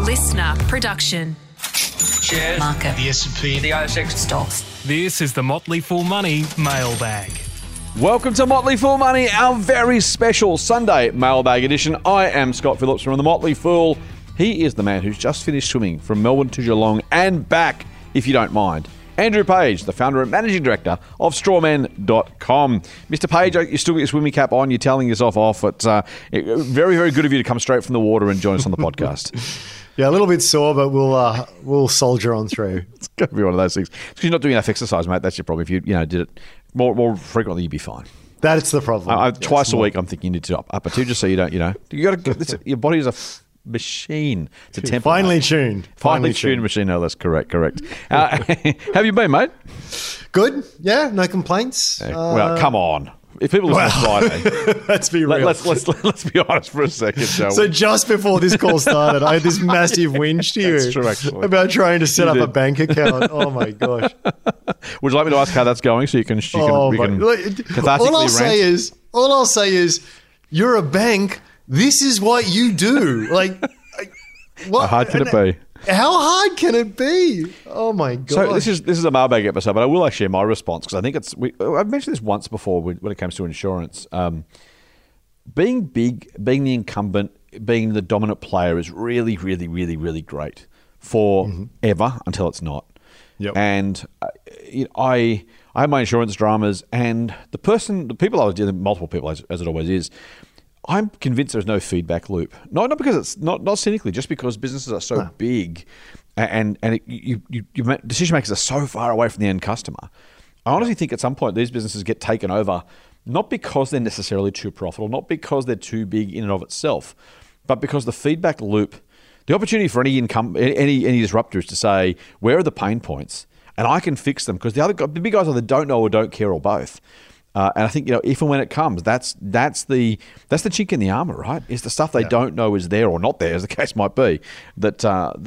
listener production. Shares, Market. the S&P, the ASX. Stocks. This is the Motley Fool Money mailbag. Welcome to Motley Fool Money, our very special Sunday mailbag edition. I am Scott Phillips from the Motley Fool. He is the man who's just finished swimming from Melbourne to Geelong and back, if you don't mind. Andrew Page, the founder and managing director of strawman.com. Mr. Page, you still got your swimming cap on. You're telling yourself off. It's very, very good of you to come straight from the water and join us on the podcast. Yeah, a little bit sore, but we'll soldier on through. It's going to be one of those things. It's because you're not doing enough exercise, mate. That's your problem. If you did it more frequently, you'd be fine. That's the problem. Twice a week, I'm thinking you need to up it too, just so you don't, you got to. Your body is a machine. It's a temple. Finely tuned. Finely tuned machine. No, that's correct. Have you been, mate? Good. Yeah, no complaints. Well, come on. If people listen to Friday, let's be real. Let's be honest for a second, shall we? So just before this call started, I had this massive whinge to you. That's true, actually. About trying to set up a bank account. Oh my gosh. Would you like me to ask how that's going so you can cathartically all I'll say is, you're a bank. This is what you do. What? How hard can it be? How hard can it be? Oh my god! So this is a mailbag episode, but I will actually share my response because I think I've mentioned this once before when it comes to insurance. Being big, being the incumbent, being the dominant player is really, really, really, really great for ever until it's not. Yep. And I have my insurance dramas, and the people I was dealing with, multiple people as it always is. I'm convinced there's no feedback loop. Not because it's not cynically, just because businesses are so big, and decision makers are so far away from the end customer. I honestly think at some point these businesses get taken over, not because they're necessarily too profitable, not because they're too big in and of itself, but because the feedback loop, the opportunity for any disruptor is to say, where are the pain points, and I can fix them because the big guys either don't know or don't care or both. And I think if and when it comes, that's the chink in the armor, right? Is the stuff they don't know is there or not there, as the case might be, that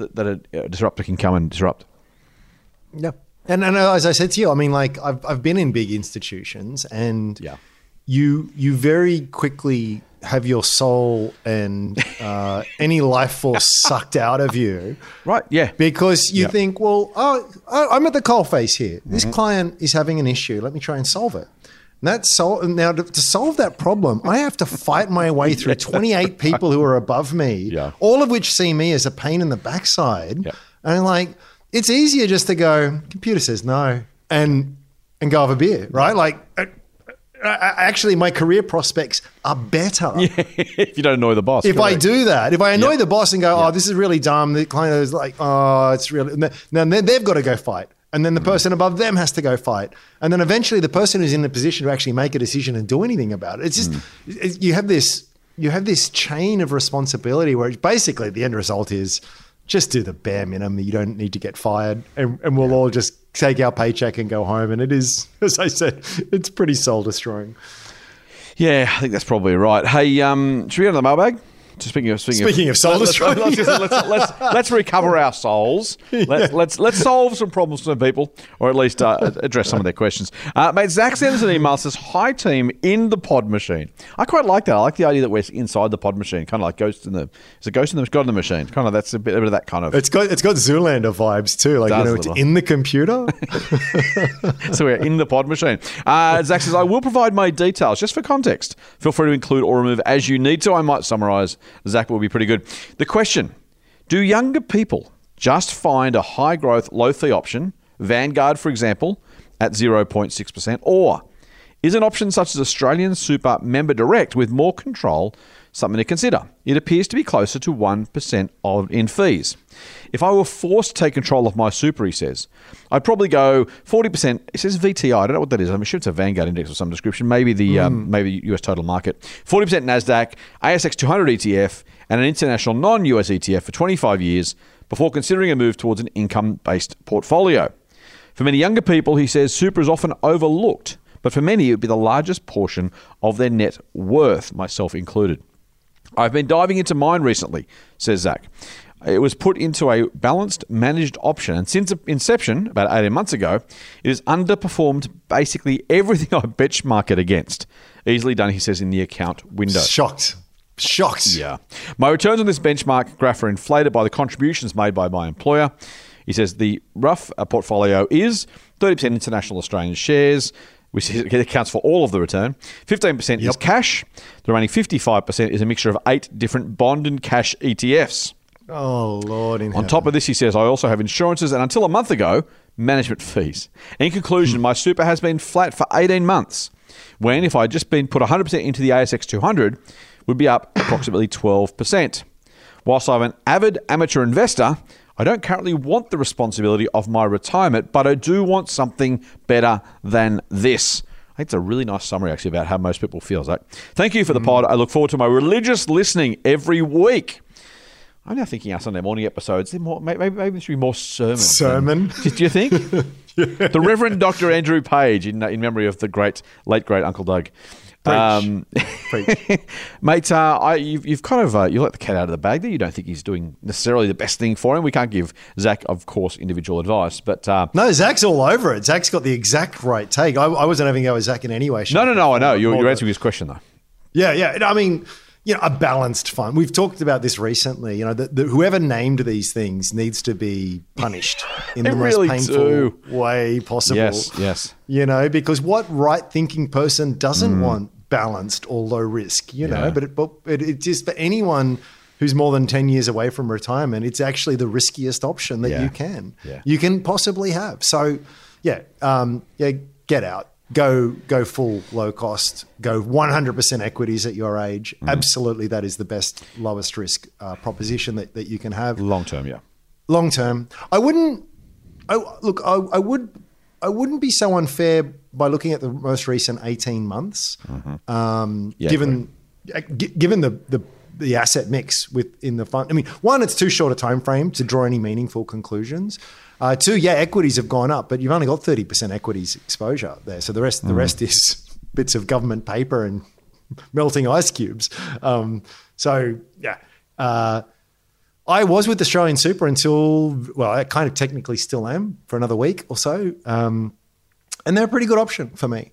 a disruptor can come and disrupt. Yeah, and as I said to you, I mean, I've been in big institutions, and you very quickly have your soul and any life force sucked out of you, right? Yeah, because you think, well, I'm at the coalface here. This client is having an issue. Let me try and solve it. Now, to solve that problem, I have to fight my way through 28 people who are above me, all of which see me as a pain in the backside. Yep. And it's easier just to go, computer says no, and go have a beer, right? Actually, my career prospects are better. Yeah, if you don't annoy the boss. If I do that, if I annoy the boss and go, this is really dumb, the client is like, it's really, now they've got to go fight. And then the person above them has to go fight. And then eventually the person who's in the position to actually make a decision and do anything about it. It's just, you have this chain of responsibility where basically the end result is just do the bare minimum. You don't need to get fired, and we'll all just take our paycheck and go home. And it is, as I said, it's pretty soul destroying. Yeah, I think that's probably right. Hey, should we go to the mailbag? Speaking of soul destroying, let's recover our souls. Let's solve some problems for people, or at least address some of their questions. Mate, Zach sends an email, says, "Hi team, in the pod machine." I quite like that. I like the idea that we're inside the pod machine, kind of like God in the machine. Kind of that's a bit of that kind of. It's got Zoolander vibes too. It's in the computer. So we're in the pod machine. Zach says, "I will provide my details just for context. Feel free to include or remove as you need to. I might summarize. Zach will be pretty good. The question, do younger people just find a high growth, low fee option, Vanguard for example, at 0.6%, or is an option such as Australian Super Member Direct with more control something to consider? It appears to be closer to 1% in fees. If I were forced to take control of my super," he says, "I'd probably go 40%. It says VTI. I don't know what that is. I'm sure it's a Vanguard index of some description. Maybe the US total market. 40% NASDAQ, ASX 200 ETF, and an international non-US ETF for 25 years before considering a move towards an income-based portfolio. For many younger people," he says, "super is often overlooked, but for many it would be the largest portion of their net worth, myself included. I've been diving into mine recently," says Zach. "It was put into a balanced managed option, and since inception, about 18 months ago, it has underperformed basically everything I benchmark it against. Easily done," he says, "in the account window." Shocked. Shocked. Yeah. My returns on this benchmark graph are inflated by the contributions made by my employer. He says the rough portfolio is 30% international Australian shares, which accounts for all of the return. 15% is cash. The remaining 55% is a mixture of 8 different bond and cash ETFs. Oh, Lord. On top of this, he says, I also have insurances and until a month ago, management fees. In conclusion, my super has been flat for 18 months, when if I had just been put 100% into the ASX 200, would be up approximately 12%. Whilst I'm an avid amateur investor, I don't currently want the responsibility of my retirement, but I do want something better than this. I think it's a really nice summary, actually, about how most people feel, Zach. Thank you for the pod. I look forward to my religious listening every week. I'm now thinking our Sunday morning episodes, maybe there should be more sermon. Do you think? The Reverend Dr. Andrew Page, in memory of the late great Uncle Doug. Preach. Mate, you've kind of you let the cat out of the bag there. You don't think he's doing necessarily the best thing for him. We can't give Zach, of course, individual advice, but no, Zach's all over it. Zach's got the exact right take. I wasn't having a go with Zach in any way. No, I know. You're answering his question though. Yeah. I mean, a balanced fund. We've talked about this recently. Whoever named these things needs to be punished in the most painful way possible. Yes. Because what right-thinking person doesn't want balanced or low risk? But it just, for anyone who's more than 10 years away from retirement, it's actually the riskiest option that you can possibly have. So, get out. Go full low cost, go 100% equities at your age. Absolutely, that is the best, lowest risk proposition that you can have. Long term, yeah. Long term. I wouldn't be so unfair by looking at the most recent 18 months, given the asset mix within the fund. I mean, one, it's too short a time frame to draw any meaningful conclusions. 2, equities have gone up, but you've only got 30% equities exposure there. So the rest is bits of government paper and melting ice cubes. I was with Australian Super until, I kind of technically still am for another week or so. And they're a pretty good option for me.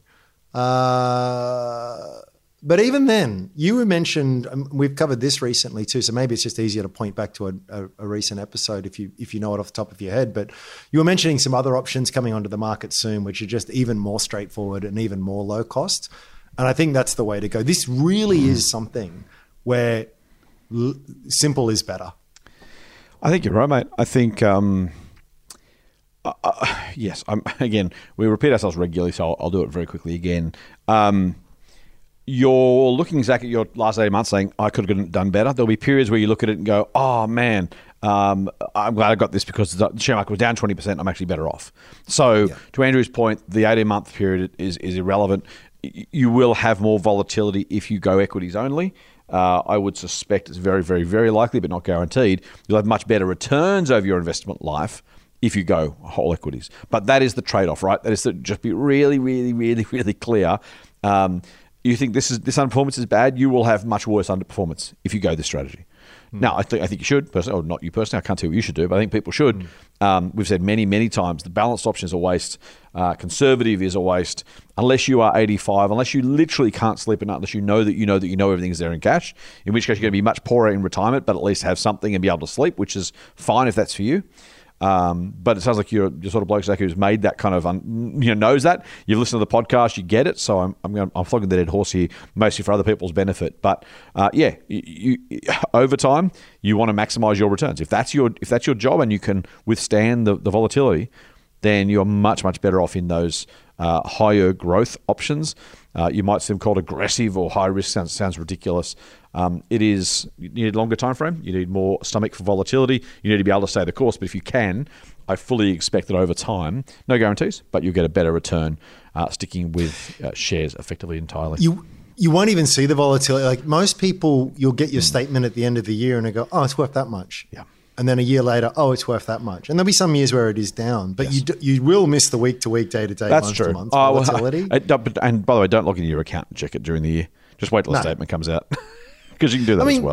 But even then, you mentioned, we've covered this recently too, so maybe it's just easier to point back to a recent episode if you know it off the top of your head. But you were mentioning some other options coming onto the market soon, which are just even more straightforward and even more low cost. And I think that's the way to go. This really is something where simple is better. I think you're right, mate. I think, yes, again, we repeat ourselves regularly, so I'll do it very quickly again. You're looking, Zach, at your last 18 months saying, I could have done better. There'll be periods where you look at it and go, oh, man, I'm glad I got this because the share market was down 20%. I'm actually better off. So to Andrew's point, the 18-month period is irrelevant. You will have more volatility if you go equities only. I would suspect it's very, very, very likely, but not guaranteed. You'll have much better returns over your investment life if you go whole equities. But that is the trade-off, right? That is to just be really, really, really, really clear. You think this underperformance is bad, you will have much worse underperformance if you go this strategy. Now, I think you should, personally, or not you personally, I can't tell you what you should do, but I think people should. We've said many, many times, the balanced option is a waste. Conservative is a waste. Unless you are 85, unless you literally can't sleep at night, unless you know everything's there in cash, in which case you're going to be much poorer in retirement, but at least have something and be able to sleep, which is fine if that's for you. But it sounds like you're sort of bloke, Zach, who's made that kind of, knows that. You've listened to the podcast, you get it. So I'm flogging the dead horse here, mostly for other people's benefit. But you over time, you want to maximize your returns. If that's your job and you can withstand the volatility, then you're much, much better off in those higher growth options. You might see them called aggressive or high risk. Sounds ridiculous. You need a longer time frame. You need more stomach for volatility. You need to be able to stay the course. But if you can, I fully expect that over time, no guarantees, but you'll get a better return sticking with shares effectively entirely. You won't even see the volatility. Like most people, you'll get your statement at the end of the year and they go, oh, it's worth that much. Yeah. And then a year later, oh, it's worth that much. And there'll be some years where it is down, but you will miss the week to week, day to day, month to month volatility. And by the way, don't log into your account and check it during the year. Just wait till the statement comes out because you can do that as well.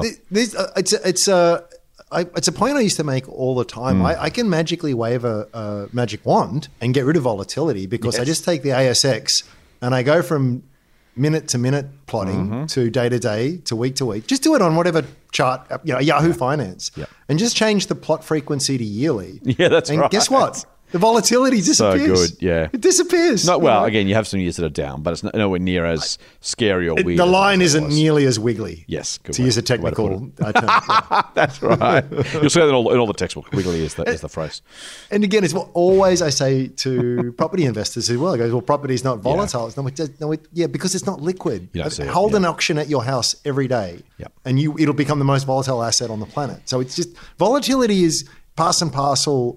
It's a point I used to make all the time. I can magically wave a magic wand and get rid of volatility because I just take the ASX and I go from minute to minute plotting to day to day to week to week. Just do it on whatever chart, Yahoo Finance, and just change the plot frequency to yearly. Yeah, that's and right. guess what? The volatility disappears. So good, yeah. It disappears. Again, you have some years that are down, but it's nowhere near as scary or weird. The line isn't nearly as wiggly. Yes, good to way- use a good way to put technical term. That's right. You'll see that in all the textbook. Wiggly is the phrase. And again, it's what always I say to property investors as well. I go, well, property is not volatile. Because it's not liquid. You don't see it, Hold an auction at your house every day, and it'll become the most volatile asset on the planet. So it's just volatility is part and parcel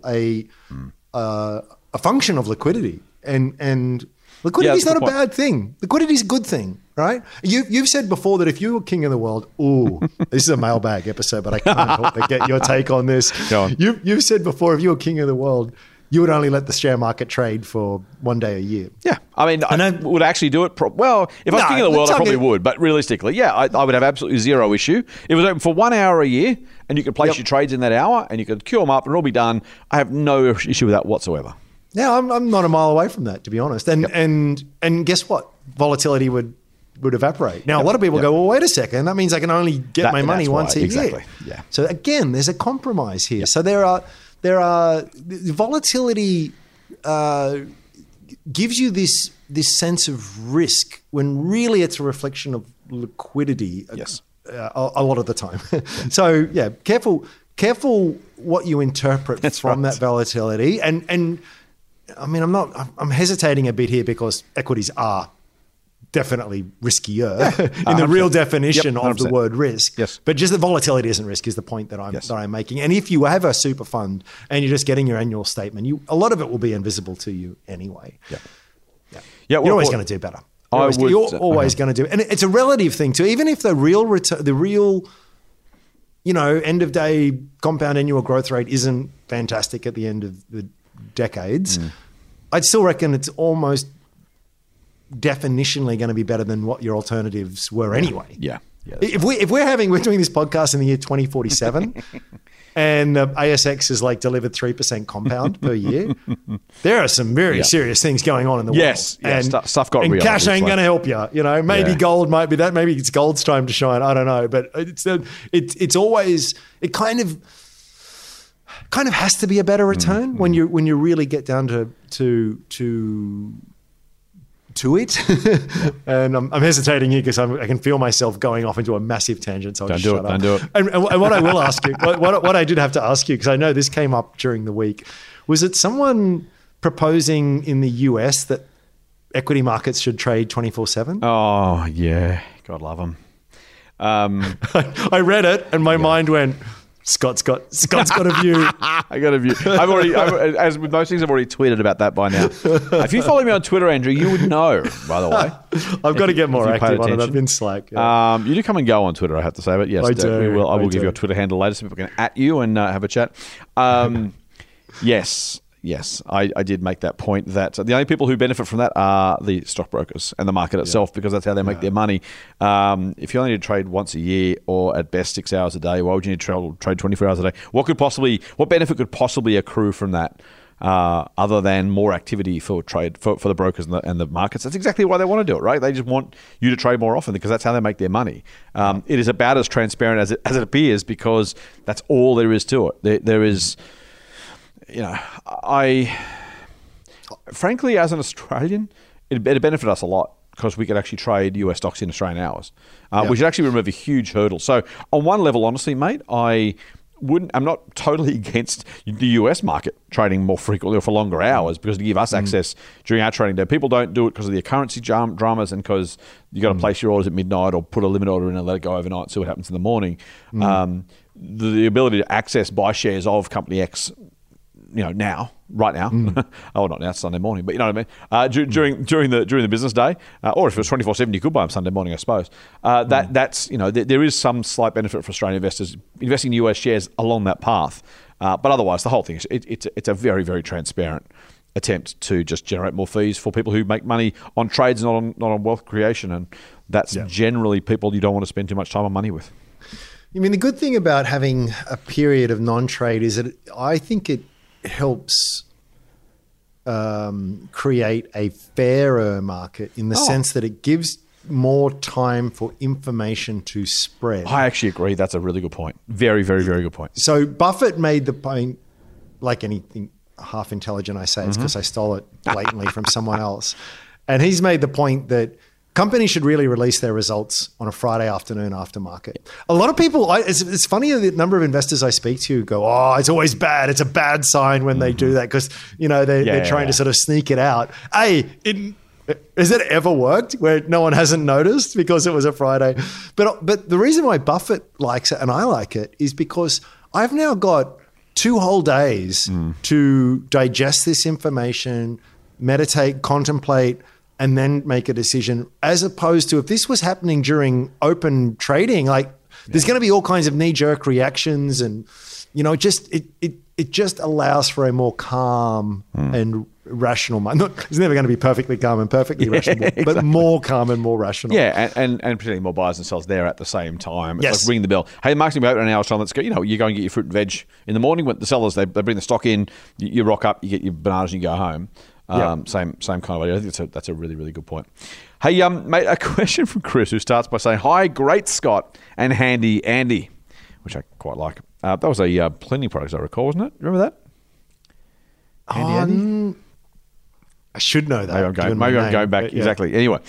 a function of liquidity, and liquidity is not a bad thing. Liquidity is a good thing, right? You've said before that if you were king of the world, this is a mailbag episode, but I can't help but get your take on this. Go on. You've said before if you were king of the world, you would only let the share market trade for one day a year. Yeah. I mean, I would actually do it. If I was king of the world, I probably would. But realistically, I would have absolutely zero issue. It was open for 1 hour a year, and you could place your trades in that hour, and you could queue them up, and it'll all be done. I have no issue with that whatsoever. Yeah, I'm not a mile away from that, to be honest. And guess what? Volatility would evaporate. Now, a lot of people go, well, wait a second. That means I can only get my money once a year. Yeah. So again, there's a compromise here. So there are volatility gives you this sense of risk when really it's a reflection of liquidity. Yes. A lot of the time. So careful what you interpret from that volatility. And I mean, I'm hesitating a bit here because equities are definitely riskier in the real definition of the word risk. Yes. But just the volatility isn't risk is the point that I'm making. And if you have a super fund and you're just getting your annual statement, a lot of it will be invisible to you anyway. You're always going to do better. You're always going to do, and it's a relative thing too. Even if the real end of day compound annual growth rate isn't fantastic at the end of the decades, I'd still reckon it's almost definitionally going to be better than what your alternatives were anyway. Yeah. If we're doing this podcast in the year 2047 and the ASX is like delivered 3% compound per year, there are some very serious things going on in the world. Yes. And stuff got real. And cash ain't going to help you. Maybe gold might be that. Maybe it's gold's time to shine. I don't know. But it's always, it kind of has to be a better return when you really get down to it. And I'm hesitating here because I can feel myself going off into a massive tangent. So I'll Don't do it. And what I will ask you, what I did have to ask you, because I know this came up during the week, was it someone proposing in the US that equity markets should trade 24/7? Oh, yeah. God love them. I read it and my mind went, Scott's got a view. I got a view. As with most things, I've already tweeted about that by now. If you follow me on Twitter, Andrew, you would know, by the way. I've got to get more active on it. I've been slack. Yeah. You do come and go on Twitter, I have to say, but yes, I do. I will give you a Twitter handle later so people can at you and have a chat. Yes, I did make that point that the only people who benefit from that are the stockbrokers and the market itself, because that's how they make their money. If you only need to trade once a year or at best 6 hours a day, why would you need to trade 24 hours a day? What benefit could possibly accrue from that other than more activity for trade for the brokers and the markets? That's exactly why they want to do it, right? They just want you to trade more often because that's how they make their money. It is about as transparent as it appears because that's all there is to it. There is... frankly, as an Australian, it'd benefit us a lot because we could actually trade US stocks in Australian hours. We should actually remove a huge hurdle. So on one level, honestly, mate, I'm not totally against the US market trading more frequently or for longer hours because to give us access during our trading day. People don't do it because of the currency dramas and because you got to place your orders at midnight or put a limit order in and let it go overnight, see what happens in the morning. The ability to buy shares of company X, right now. Oh, not now, it's Sunday morning, but you know what I mean? During the business day, or if it was 24/7, you could buy them Sunday morning, I suppose. That's there is some slight benefit for Australian investors investing in US shares along that path. But otherwise, the whole thing is it's a very, very transparent attempt to just generate more fees for people who make money on trades, not on wealth creation, and that's generally people you don't want to spend too much time and money with. I mean, the good thing about having a period of non-trade is that I think it helps create a fairer market in the sense that it gives more time for information to spread. I actually agree. That's a really good point. Very, very, very good point. So Buffett made the point, like anything half intelligent I say, it's because I stole it blatantly from someone else. And he's made the point that companies should really release their results on a Friday afternoon after market. A lot of people, it's funny the number of investors I speak to go, oh, it's always bad. It's a bad sign when they do that because, they're trying to sort of sneak it out. Has it ever worked where no one hasn't noticed because it was a Friday? But the reason why Buffett likes it and I like it is because I've now got 2 whole days to digest this information, meditate, contemplate, and then make a decision, as opposed to if this was happening during open trading, there's going to be all kinds of knee-jerk reactions and, it just allows for a more calm and rational mind. It's never going to be perfectly calm and perfectly rational, but more calm and more rational. Yeah, and particularly more buyers and sellers there at the same time. It's Yes. like ringing the bell. Hey, the market's going to be open in an hour's time. Let's go. You go and get your fruit and veg in the morning. When the sellers, they bring the stock in, you rock up, you get your bananas and you go home. Same kind of idea. I think that's a really, really good point. Hey, mate, a question from Chris who starts by saying, "Hi, great Scott and handy Andy," which I quite like. That was a Plenty product, I recall, wasn't it? Remember that? Handy Andy? I should know that. Maybe I'm going back. Exactly. Anyway,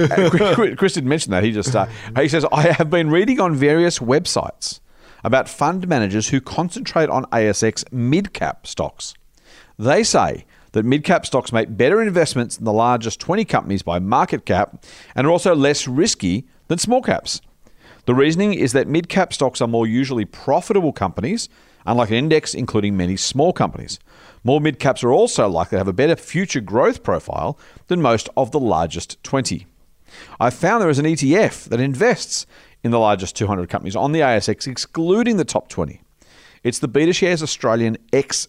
Chris didn't mention that. He just he says, "I have been reading on various websites about fund managers who concentrate on ASX mid-cap stocks. They say that mid-cap stocks make better investments than the largest 20 companies by market cap and are also less risky than small caps. The reasoning is that mid-cap stocks are more usually profitable companies, unlike an index including many small companies. More mid-caps are also likely to have a better future growth profile than most of the largest 20. I found there is an ETF that invests in the largest 200 companies on the ASX, excluding the top 20. It's the BetaShares Australian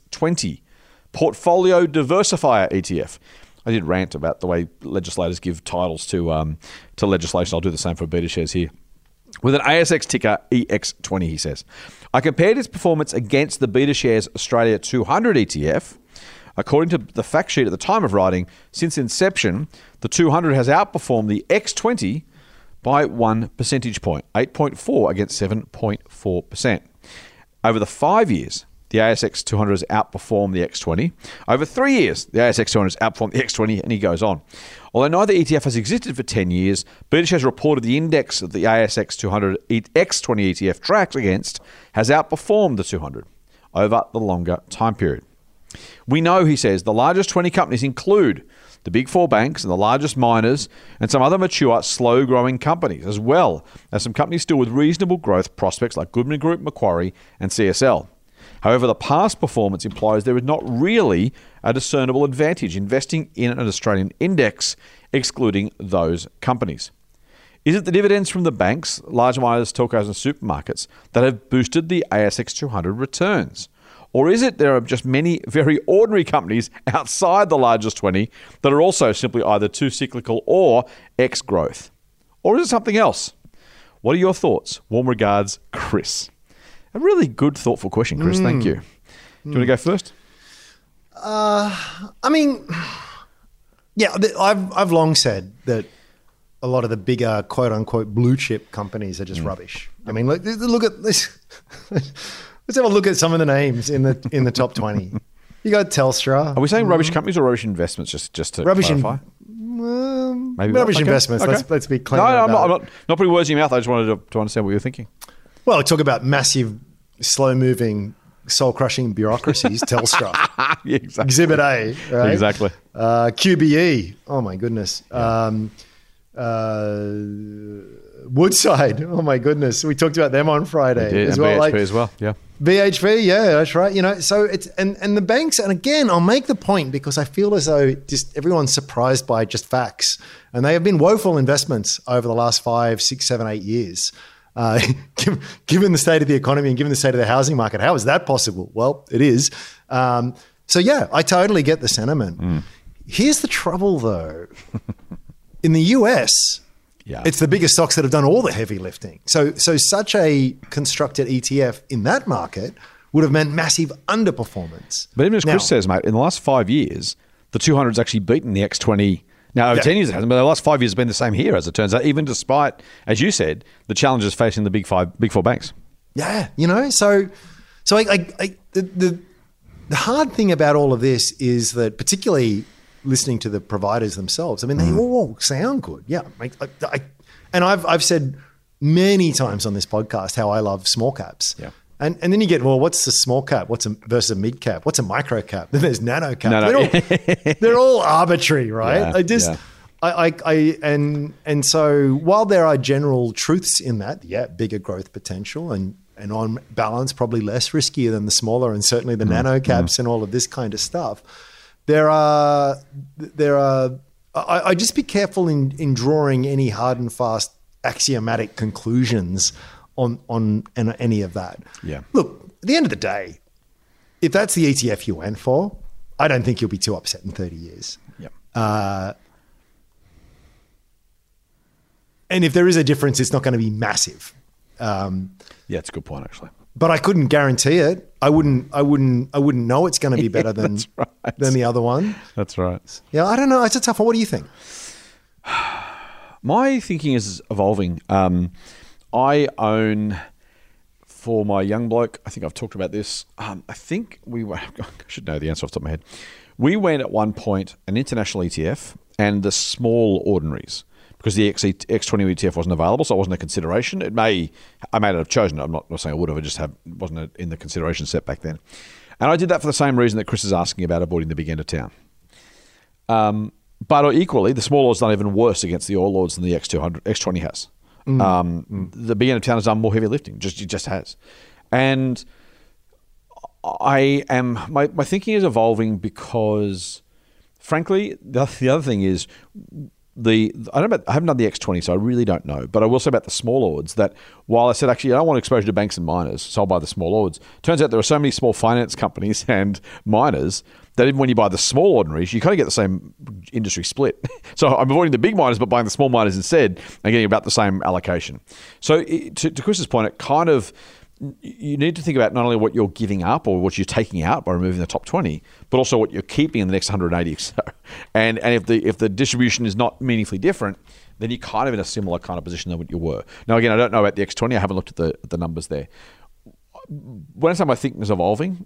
X20 Portfolio Diversifier ETF. I did rant about the way legislators give titles to legislation. I'll do the same for BetaShares here. With an ASX ticker EX20, he says. I compared its performance against the BetaShares Australia 200 ETF. According to the fact sheet at the time of writing, since inception, the 200 has outperformed the X20 by 1 percentage point, 8.4 against 7.4%. Over the 5 years, the ASX 200 has outperformed the X20. Over 3 years, the ASX 200 has outperformed the X20, and he goes on. Although neither ETF has existed for 10 years, BetaShares has reported the index of the ASX 200 X20 ETF tracks against has outperformed the 200 over the longer time period. We know, he says, the largest 20 companies include the big 4 banks and the largest miners and some other mature, slow-growing companies, as well as some companies still with reasonable growth prospects like Goodman Group, Macquarie, and CSL. However, the past performance implies there is not really a discernible advantage investing in an Australian index, excluding those companies. Is it the dividends from the banks, large miners, telcos and supermarkets that have boosted the ASX 200 returns? Or is it there are just many very ordinary companies outside the largest 20 that are also simply either too cyclical or ex-growth? Or is it something else? What are your thoughts? Warm regards, Chris. A really good, thoughtful question, Chris. Thank you. Do you want to go first? I've long said that a lot of the bigger quote unquote blue chip companies are just rubbish. I mean, look at this. Let's have a look at some of the names in the top 20. You got Telstra. Are we saying rubbish companies or rubbish investments? Just to clarify. Maybe rubbish investments. Okay. Let's be clear. No, I'm not putting words in your mouth. I just wanted to understand what you were thinking. Well, talk about massive, slow-moving, soul-crushing bureaucracies. Telstra, yeah, exactly. Exhibit A, right? Exactly. QBE. Oh my goodness. Yeah. Woodside. Oh my goodness. We talked about them on Friday as well. BHP as well. Yeah. BHP. Yeah, that's right. So it's and the banks. And again, I'll make the point because I feel as though just everyone's surprised by just facts, and they have been woeful investments over the last 5, 6, 7, 8 years. Given the state of the economy and given the state of the housing market, how is that possible? Well, it is. So yeah, I totally get the sentiment. Here's the trouble though. In the US, it's the biggest stocks that have done all the heavy lifting. So such a constructed ETF in that market would have meant massive underperformance. But even as Chris says, mate, in the last 5 years, the 200's actually beaten the X20. Now, over 10 years it hasn't, but the last 5 years has been the same here, as it turns out, even despite, as you said, the challenges facing the big four banks. Yeah, so the hard thing about all of this is that, particularly listening to the providers themselves, I mean, they all sound good. Yeah. And I've said many times on this podcast how I love small caps. Yeah. And then you get, well, what's the small cap? Versus a mid cap? What's a micro cap? Then there's nano cap. They're all arbitrary, right? And so while there are general truths in that, bigger growth potential and on balance probably less riskier than the smaller and certainly the nano caps and all of this kind of stuff. I just be careful in drawing any hard and fast axiomatic conclusions on any of that. Yeah. Look, at the end of the day, if that's the ETF you went for, I don't think you'll be too upset in 30 years. Yep. And if there is a difference, it's not going to be massive. It's a good point, actually. But I couldn't guarantee it. I wouldn't know it's going to be better than the other one. That's right. Yeah, I don't know. It's a tough one. What do you think? My thinking is evolving. I own, for my young bloke, I think I've talked about this. I think I should know the answer off the top of my head. We went at one point an international ETF and the small ordinaries, because the X20 ETF wasn't available, so it wasn't a consideration. I may not have chosen it. I'm not saying I would have. It just wasn't in the consideration set back then. And I did that for the same reason that Chris is asking about avoiding the big end of town. But equally, the small ord's done even worse against the all ords than the X20 has. The big end of town has done more heavy lifting. It just has. And my thinking is evolving because, frankly, the other thing is I haven't done the X20, so I really don't know. But I will say about the small ords that while I said actually I don't want exposure to banks and miners, so I'll buy the small ords. Turns out there are so many small finance companies and miners that even when you buy the small ordinaries, you kind of get the same industry split. So I'm avoiding the big miners, but buying the small miners instead and getting about the same allocation. So to Chris's point, it kind of, you need to think about not only what you're giving up or what you're taking out by removing the top 20, but also what you're keeping in the next 180 or so. And if the distribution is not meaningfully different, then you're kind of in a similar kind of position than what you were. Now, again, I don't know about the X20. I haven't looked at the numbers there. When I say my thinking is evolving,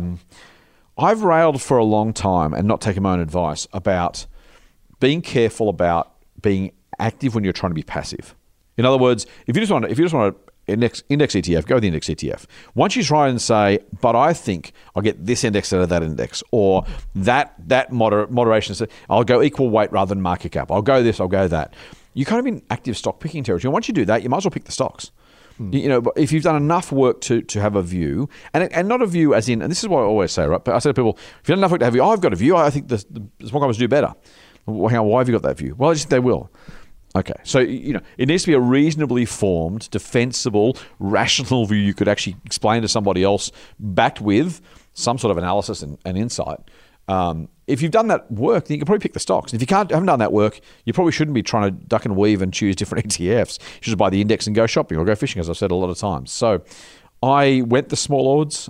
I've railed for a long time and not taken my own advice about being careful about being active when you're trying to be passive. In other words, if you just want to index ETF, go with the index ETF. Once you try and say, but I think I'll get this index out of that index, or that moderation, I'll go equal weight rather than market cap. I'll go this, I'll go that. You're kind of in active stock picking territory. And once you do that, you might as well pick the stocks. You know, but if you've done enough work to have a view, and not a view as in, and this is what I always say, right? But I say to people, if you've done enough work to have a view, I've got a view. I think the small companies do better. Well, hang on, why have you got that view? Well, I just think they will. Okay, so it needs to be a reasonably formed, defensible, rational view you could actually explain to somebody else, backed with some sort of analysis and insight. If you've done that work, then you can probably pick the stocks. And if you haven't done that work, you probably shouldn't be trying to duck and weave and choose different ETFs. You should just buy the index and go shopping or go fishing, as I've said a lot of times. So I went the small odds.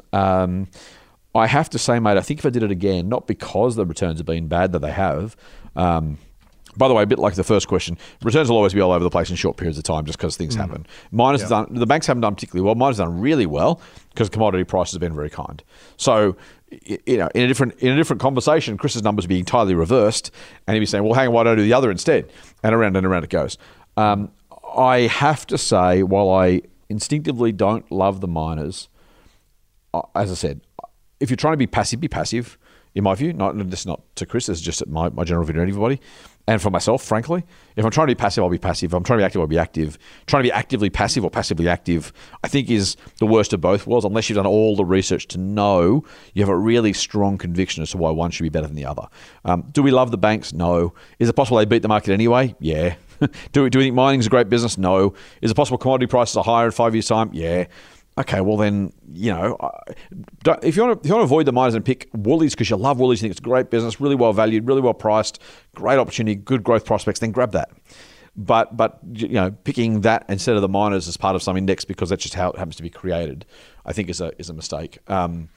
I have to say, mate, I think if I did it again, not because the returns have been bad, that they have. By the way, a bit like the first question, returns will always be all over the place in short periods of time just because things happen. The banks haven't done particularly well. Miners have done really well because commodity prices have been very kind. So, in a different conversation, Chris's numbers would be entirely reversed, and he'd be saying, well, hang on, why don't I do the other instead? And around it goes. I have to say, while I instinctively don't love the miners, as I said, if you're trying to be passive, in my view, this is not to Chris, this is just my general view to everybody. And for myself, frankly, if I'm trying to be passive, I'll be passive. If I'm trying to be active, I'll be active. Trying to be actively passive or passively active, I think is the worst of both worlds, unless you've done all the research to know you have a really strong conviction as to why one should be better than the other. Do we love the banks? No. Is it possible they beat the market anyway? Yeah. Do we think mining's a great business? No. Is it possible commodity prices are higher in 5 years' time? Yeah. Okay, well then, if you want to avoid the miners and pick Woolies because you love Woolies, you think it's a great business, really well valued, really well priced, great opportunity, good growth prospects, then grab that. But picking that instead of the miners as part of some index because that's just how it happens to be created, I think is a mistake.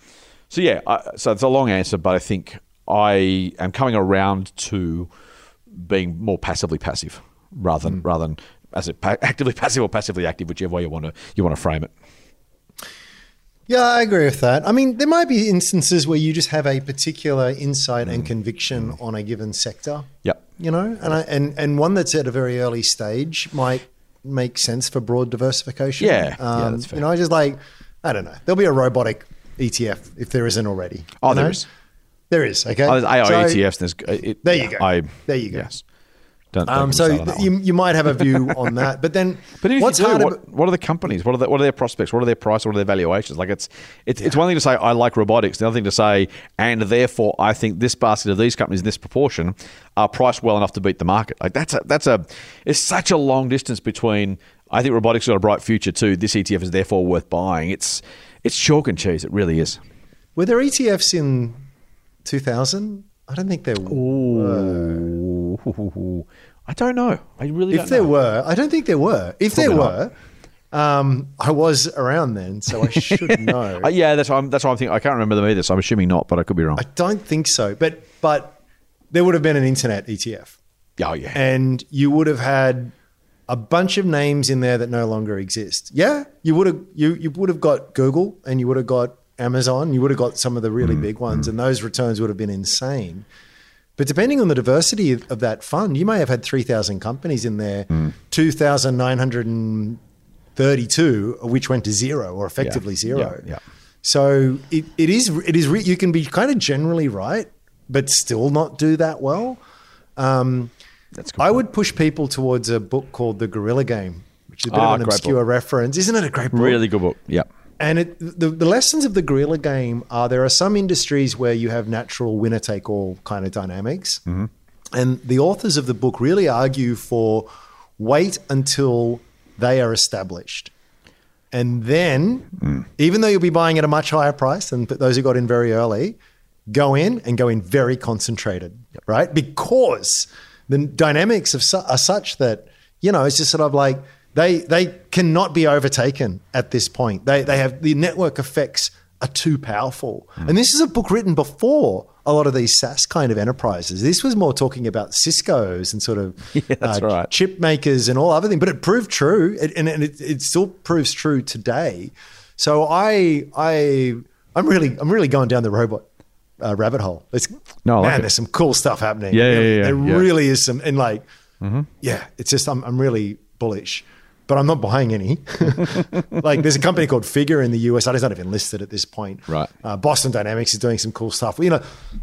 So it's a long answer, but I think I am coming around to being more passively passive rather than actively passive or passively active, whichever way you want to frame it. Yeah, I agree with that. I mean, there might be instances where you just have a particular insight and conviction on a given sector. Yep. You know, and one that's at a very early stage might make sense for broad diversification. Yeah, that's fair. You know, just like, I don't know, there'll be a robotic ETF if there isn't already. Oh, you know? there is. There is, okay. There's AI So- ETFs. There you go. There you go. Yes. Don't So you might have a view on that, but then But if what's you do, hard what are the companies? What are their prospects? What are their price? What are their valuations? Like it's one thing to say I like robotics. The other thing to say, and therefore I think this basket of these companies in this proportion are priced well enough to beat the market. Like it's such a long distance between. I think robotics got a bright future too. This ETF is therefore worth buying. It's chalk and cheese. It really is. Were there ETFs in 2000? I don't think there were. Ooh. I don't know. I really don't know. If there were, I don't think there were. If Probably there were, I was around then, so I should know. Yeah, that's why I'm thinking. I can't remember them either, so I'm assuming not, but I could be wrong. I don't think so. But there would have been an internet ETF. Oh, yeah. And you would have had a bunch of names in there that no longer exist. Yeah, you would have got Google and you would have got Amazon. You would have got some of the really big ones, and those returns would have been insane. But depending on the diversity of that fund, you may have had 3,000 companies in there, 2,932, which went to zero or effectively zero. Yeah. So it is you can be kind of generally right, but still not do that well. That's good. I would push people towards a book called The Guerrilla Game, which is a bit of an obscure reference. Isn't it a great book? Really good book. Yeah. And the lessons of the guerrilla game are there are some industries where you have natural winner-take-all kind of dynamics. Mm-hmm. And the authors of the book really argue for wait until they are established. And then, even though you'll be buying at a much higher price than those who got in very early, go in very concentrated, right? Because the dynamics are such that, you know, it's just sort of like, They cannot be overtaken at this point. They have the network effects are too powerful. And this is a book written before a lot of these SaaS kind of enterprises. This was more talking about Cisco's and sort of chip makers and all other things. But it proved true, and it still proves true today. So I'm really going down the robot rabbit hole. There's some cool stuff happening. Yeah. There really is some, and like, it's just I'm really bullish. But I'm not buying any. Like there's a company called Figure in the US. It's not even listed at this point. Right. Boston Dynamics is doing some cool stuff. You know,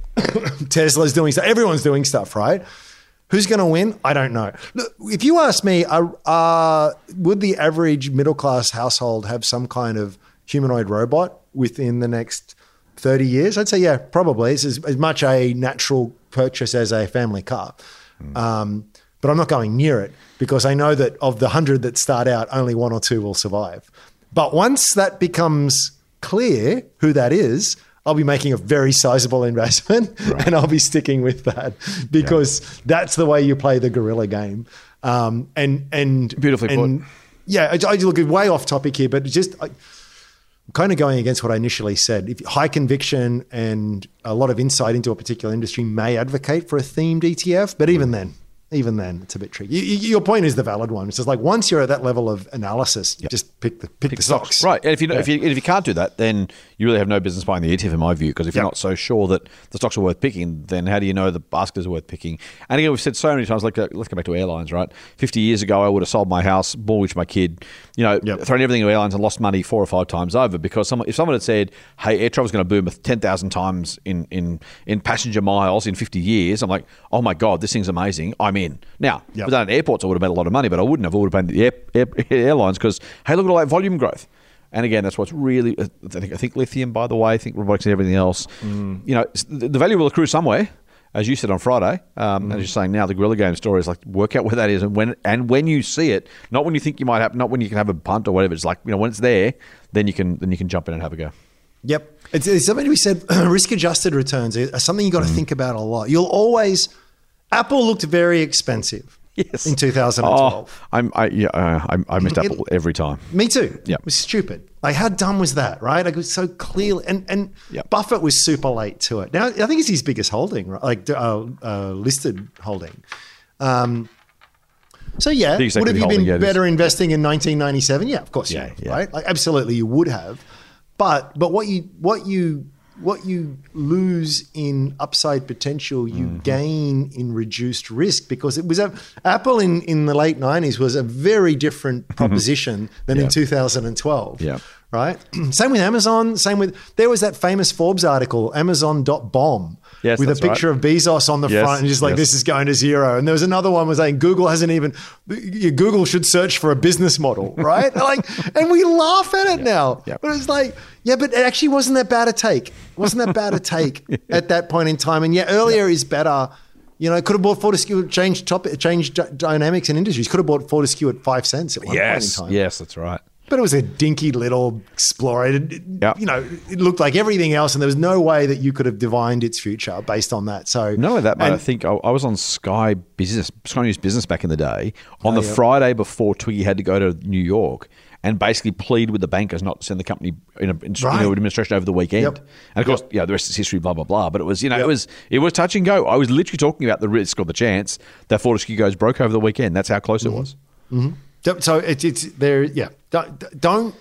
Tesla's doing stuff. Everyone's doing stuff, right? Who's going to win? I don't know. Look, if you ask me, would the average middle-class household have some kind of humanoid robot within the next 30 years? I'd say, yeah, probably. It's as much a natural purchase as a family car. But I'm not going near it because I know that of the 100 that start out, only one or two will survive. But once that becomes clear who that is, I'll be making a very sizable investment and I'll be sticking with that because that's the way you play the guerrilla game. And beautifully put. Yeah, I look way off topic here, but I'm kind of going against what I initially said. If high conviction and a lot of insight into a particular industry may advocate for a themed ETF, but even then, it's a bit tricky. Your point is the valid one. It's just like once you're at that level of analysis, just pick the stocks. Right. And if you can't do that, then you really have no business buying the ETF, in my view. Because if you're not so sure that the stocks are worth picking, then how do you know the baskets are worth picking? And again, we've said so many times. Let's go back to airlines. Right. 50 years ago, I would have sold my house, mortgaged my kid, thrown everything into airlines and lost money 4 or 5 times over. Because if someone had said, "Hey, air travel's going to boom 10,000 times in passenger miles in 50 years," I'm like, "Oh my God, this thing's amazing. I'm in." Now, if I'd done at airports, I would have made a lot of money, but I wouldn't have. I would have paid the airlines because, hey, look at all that volume growth. And again, that's what's really, I think lithium, by the way, I think robotics and everything else. You know, the value will accrue somewhere, as you said on Friday. As you're saying now, the guerrilla game story is like work out where that is and when you see it, not when you think you might have, not when you can have a punt or whatever. It's like, when it's there, then you can jump in and have a go. Yep. It's something we said, risk-adjusted returns are something you got to think about a lot. Apple looked very expensive in 2012. I missed Apple every time. Me too. Yeah. It was stupid. Like, how dumb was that, right? Like, it was so clear. And Buffett was super late to it. Now, I think it's his biggest holding, right? Like listed holding. So yeah, Big would have you equity been holding, yeah, it is. better investing in 1997? Yeah, of course you Yeah, would, yeah. right? Like, absolutely, you would have. But what you lose in upside potential, you gain in reduced risk, because it was Apple in the late 90s was a very different proposition than in 2012. Yeah. Right. Same with Amazon. There was that famous Forbes article, Amazon.bomb. Yes, with a that's right. picture of Bezos on the Yes, front and just like, yes. this is going to zero. And there was another one was saying Google should search for a business model, right? And we laugh at it now. Yeah. But it's like, yeah, but it actually wasn't that bad a take. Wasn't that bad a take at that point in time. And earlier is better. It could have bought Fortescue, changed dynamics in industries. Could have bought Fortescue at 5 cents at one point in time. Yes, that's right. But it was a dinky little Explorer. It looked like everything else, and there was no way that you could have divined its future based on that. So Not only that, mate, I think I was on Sky News Business back in the day on the Friday before Twiggy had to go to New York and basically plead with the bankers not to send the company in administration over the weekend. Yep. And of course, the rest is history, blah blah blah. But it was, it was touch and go. I was literally talking about the risk or the chance that Fortescue goes broke over the weekend. That's how close it was. So it's there. Yeah. Don't.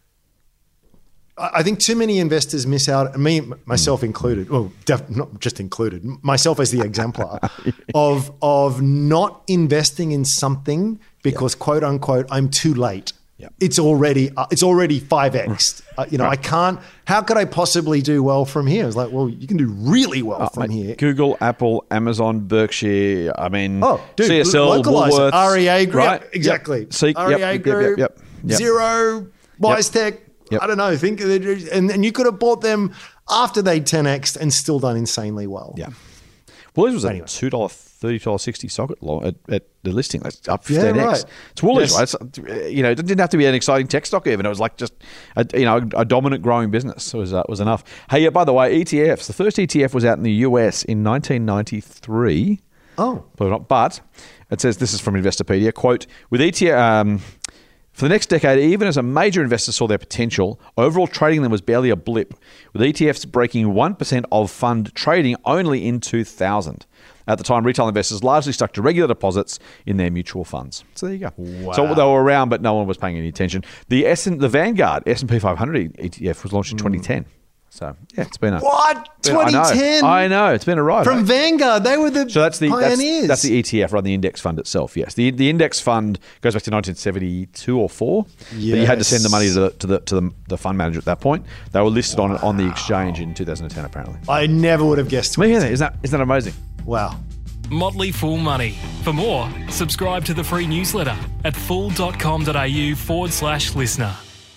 I think too many investors miss out. Me, myself included. Well, not just included. Myself as the exemplar of not investing in something because quote unquote I'm too late. Yep. It's already 5x. I can't. How could I possibly do well from here? It's like, well, you can do really well from here. Google, Apple, Amazon, Berkshire. I mean, CSL, localize it. Woolworths, REA Group, right? exactly. Yep. Seek, REA Group, yep. Zero, WiseTech. Yep. I don't know. And you could have bought them after they 10x'd and still done insanely well. Yeah. Woolies was a $2.30-$2.60 socket long at the listing. That's up 15x. Right. It's Woolies, Yes. right? It didn't have to be an exciting tech stock even. It was like just a dominant growing business. It was enough. Hey, by the way, ETFs. The first ETF was out in the US in 1993. Oh. But it says, this is from Investopedia, quote, with ETF... for the next decade, even as a major investor saw their potential, overall trading them was barely a blip, with ETFs breaking 1% of fund trading only in 2000. At the time, retail investors largely stuck to regular deposits in their mutual funds. So there you go. Wow. So they were around, but no one was paying any attention. The Vanguard S&P 500 ETF was launched in 2010. So, yeah, it's been a... What? 2010? I know. It's been a ride. From mate. Vanguard. They were the So that's pioneers. That's the ETF, rather than the index fund itself. Yes, the index fund goes back to 1972 or 4. But you had to send the money to the fund manager at that point. They were listed on the exchange in 2010, apparently. I never would have guessed. Well, yeah, isn't that amazing? Wow. Motley Fool Money. For more, subscribe to the free newsletter at fool.com.au/listener.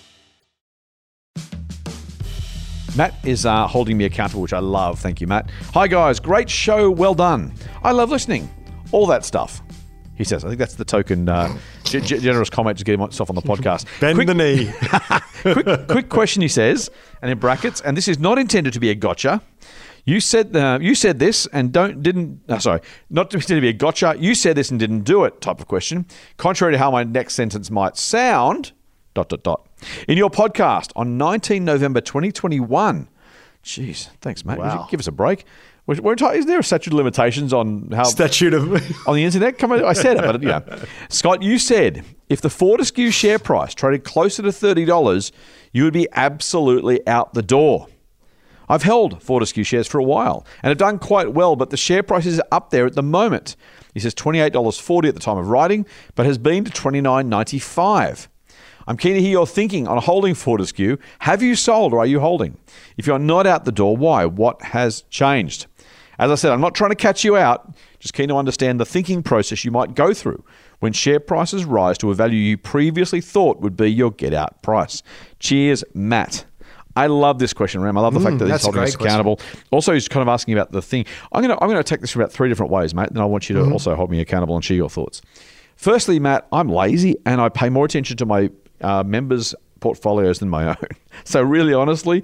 Matt is holding me accountable, which I love. Thank you, Matt. Hi, guys. Great show. Well done. I love listening. All that stuff, he says. I think that's the token generous comment to get himself on the podcast. Bend the knee. quick question, he says, and in brackets, and this is not intended to be a gotcha. You said this and not intended to be a gotcha. You said this and didn't do it type of question. Contrary to how my next sentence might sound... ... In your podcast on 19 November 2021. Jeez, thanks, mate. Wow. Give us a break. Is there a statute of limitations on how Statute of... on the internet? Come on, I said it, but Scott, you said if the Fortescue share price traded closer to $30, you would be absolutely out the door. I've held Fortescue shares for a while and have done quite well, but the share price is up there at the moment. He says $28.40 at the time of writing, but has been to $29.95. I'm keen to hear your thinking on holding Fortescue. Have you sold or are you holding? If you're not out the door, why? What has changed? As I said, I'm not trying to catch you out, just keen to understand the thinking process you might go through when share prices rise to a value you previously thought would be your get-out price. Cheers, Matt. I love this question, Ram. I love the fact that he's holding us accountable. Also, he's kind of asking about the thing. I'm going to take this about 3 different ways, mate. Then I want you to also hold me accountable and share your thoughts. Firstly, Matt, I'm lazy and I pay more attention to my members' portfolios than my own. So really, honestly,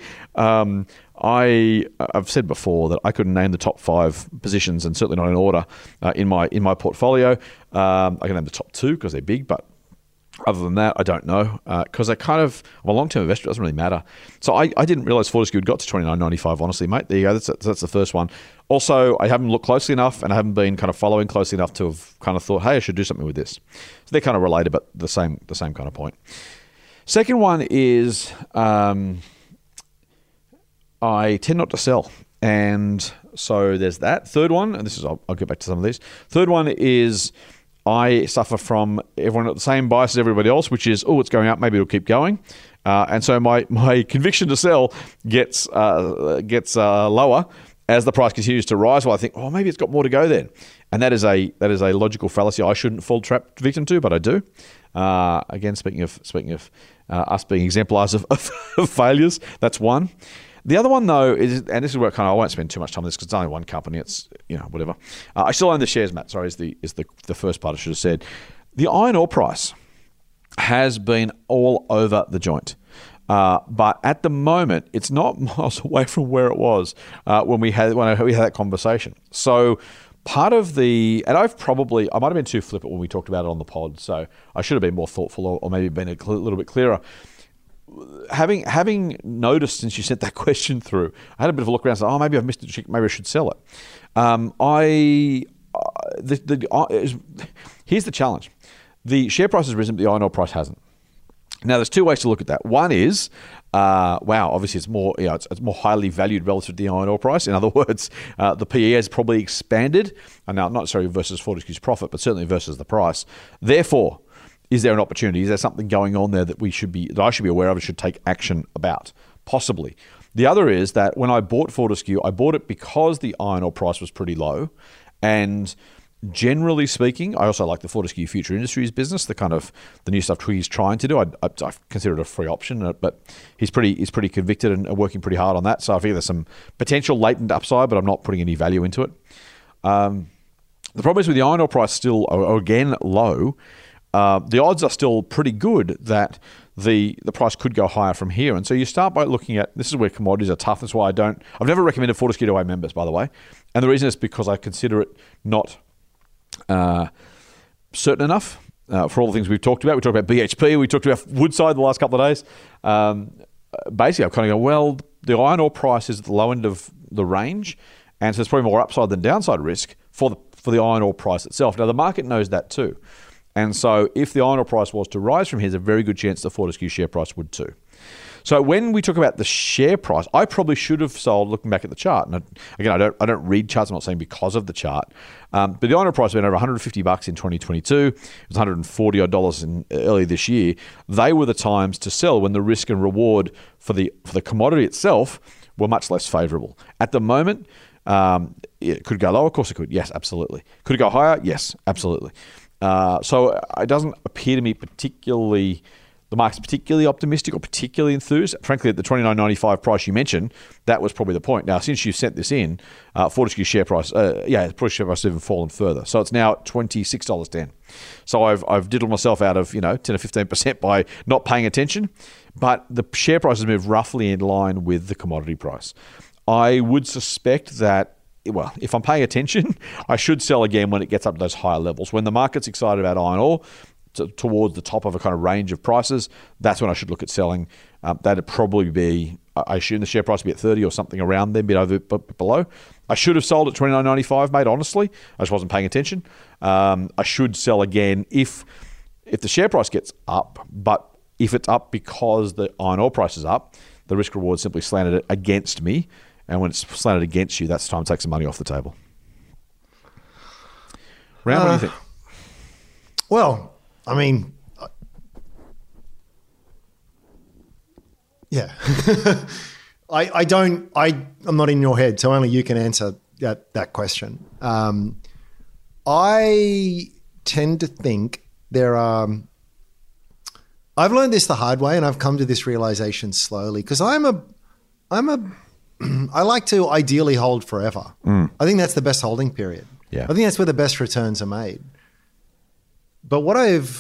I've said before that I couldn't name the top 5 positions, and certainly not in order in my portfolio. I can name the top 2 because they're big, but Other than that, I don't know because I'm a long-term investor. It doesn't really matter. So I didn't realize Fortescue had got to $29.95. Honestly, mate, there you go. That's the first one. Also, I haven't looked closely enough, and I haven't been kind of following closely enough to have kind of thought, hey, I should do something with this. So they're kind of related, but the same kind of point. Second one is I tend not to sell, and so there's that. Third one, and this is I'll get back to some of these. Third one is I suffer from everyone at the same bias as everybody else, which is, it's going up, maybe it'll keep going. And so my conviction to sell gets lower as the price continues to rise. Well, I think, maybe it's got more to go then. And that is a logical fallacy I shouldn't fall victim to, but I do. Again, speaking of us being exemplars of failures, that's one. The other one, though, is, and this is where I won't spend too much time on this because it's only one company. It's, whatever. I still own the shares, Matt. Sorry, is the first part I should have said. The iron ore price has been all over the joint. But at the moment, it's not miles away from where it was when we had that conversation. So part of and I might have been too flippant when we talked about it on the pod. So I should have been more thoughtful or maybe been a little bit clearer. Having noticed since you sent that question through, I had a bit of a look around and said, maybe I've missed it. Maybe I should sell it. Here's the challenge. The share price has risen, but the iron ore price hasn't. Now, there's two ways to look at that. One is, obviously it's more, it's more highly valued relative to the iron ore price. In other words, the PE has probably expanded, and now not necessarily versus Fortescue's profit, but certainly versus the price. Therefore, is there an opportunity? Is there something going on there that I should be aware of and should take action about? Possibly. The other is that when I bought Fortescue, I bought it because the iron ore price was pretty low, and generally speaking, I also like the Fortescue Future Industries business, the new stuff Twiggy's trying to do. I consider it a free option, but he's pretty convicted and working pretty hard on that. So I feel there's some potential latent upside, but I'm not putting any value into it. The problem is with the iron ore price still, again, low. The odds are still pretty good that the price could go higher from here. And so you start by looking at, this is where commodities are tough. That's why I've never recommended Fortescue to our members, by the way. And the reason is because I consider it not certain enough for all the things we've talked about. We talked about BHP, we talked about Woodside the last couple of days. Basically, I'm kind of going, the iron ore price is at the low end of the range, and so there's probably more upside than downside risk for the iron ore price itself. Now, the market knows that too. And so if the iron ore price was to rise from here, there's a very good chance the Fortescue share price would too. So when we talk about the share price, I probably should have sold looking back at the chart. And again, I don't read charts. I'm not saying because of the chart. But the iron ore price went over $150 in 2022. It was $140 odd early this year. They were the times to sell when the risk and reward for the commodity itself were much less favourable. At the moment, it could go lower. Of course it could. Yes, absolutely. Could it go higher? Yes, absolutely. So it doesn't appear to me the market's particularly optimistic or particularly enthused. Frankly, at the $29.95 price you mentioned, that was probably the point. Now, since you sent this in, Fortescue's share price, Fortescue's share price has even fallen further. So it's now $26.10. So I've diddled myself out of 10 or 15% by not paying attention, but the share price has moved roughly in line with the commodity price. I would suspect that, well, if I'm paying attention, I should sell again when it gets up to those higher levels. When the market's excited about iron ore towards the top of a kind of range of prices, that's when I should look at selling. That'd probably be, I assume the share price would be at 30 or something around there, bit below. I should have sold at $29.95, mate, honestly. I just wasn't paying attention. I should sell again if the share price gets up, but if it's up because the iron ore price is up, the risk reward simply slanted it against me. And when it's slanted against you, that's time to take some money off the table. Ram, what do you think? Well, I mean, yeah. I'm not in your head, so only you can answer that question. I tend to think I've learned this the hard way, and I've come to this realization slowly because I like to ideally hold forever. I think that's the best holding period. Yeah. I think that's where the best returns are made. But what I've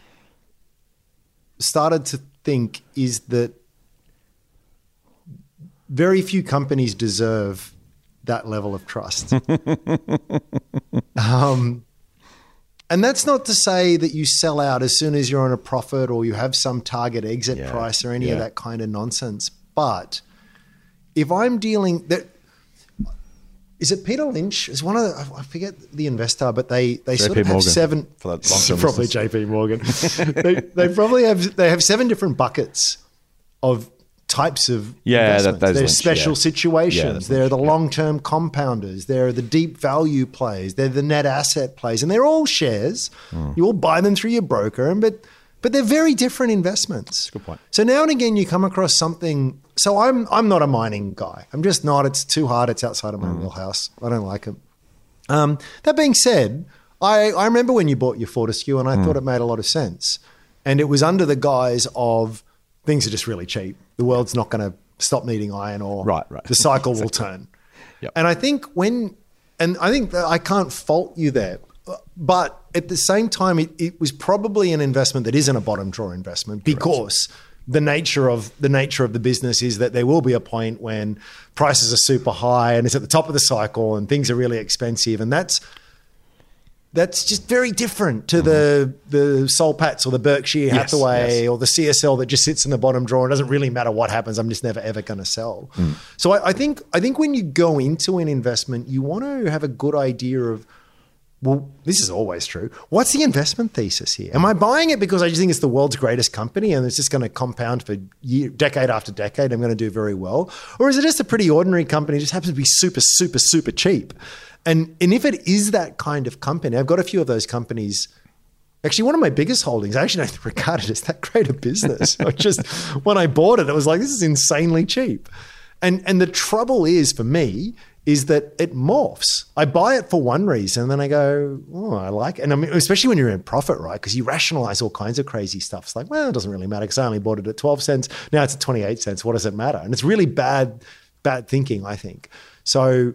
started to think is that very few companies deserve that level of trust. And that's not to say that you sell out as soon as you're on a profit or you have some target exit Yeah. price or any of that kind of nonsense. But if I'm dealing that, is it Peter Lynch? Is one of the, I forget the investor, but they sort of have Morgan, seven. for that long-term Probably listeners. JP Morgan. they probably have 7 different buckets of types of investments. those There's Lynch, special yeah. situations. that's There are the Lynch, yeah. long-term compounders. There are the deep value plays. They're the net asset plays, and they're all shares. You all buy them through your broker, but they're very different investments. Good point. So now and again, you come across something. So I'm not a mining guy. I'm just not. It's too hard. It's outside of my wheelhouse. I don't like it. That being said, I remember when you bought your Fortescue, and I thought it made a lot of sense. And it was under the guise of things are just really cheap. The world's not going to stop needing iron ore. Right. The cycle will turn. Yep. And I think I think that I can't fault you there. But at the same time, it was probably an investment that isn't a bottom drawer investment because the nature of the business is that there will be a point when prices are super high and it's at the top of the cycle and things are really expensive, and that's just very different to the Soul Patts or the Berkshire Hathaway or the CSL that just sits in the bottom drawer and doesn't really matter what happens. I'm just never ever going to sell. So I think when you go into an investment, you want to have a good idea of, well, this is always true. What's the investment thesis here? Am I buying it because I just think it's the world's greatest company and it's just going to compound for decade after decade? I'm going to do very well. Or is it just a pretty ordinary company, just happens to be super, super, super cheap? And if it is that kind of company, I've got a few of those companies. Actually, one of my biggest holdings, I actually don't regard it as that great a business. When I bought it, it was like, this is insanely cheap. And the trouble is for me is that it morphs. I buy it for one reason, and then I go, oh, I like it. And I mean, especially when you're in profit, right? Because you rationalize all kinds of crazy stuff. It's like, well, it doesn't really matter because I only bought it at 12 cents. Now it's at 28 cents. What does it matter? And it's really bad thinking, I think. So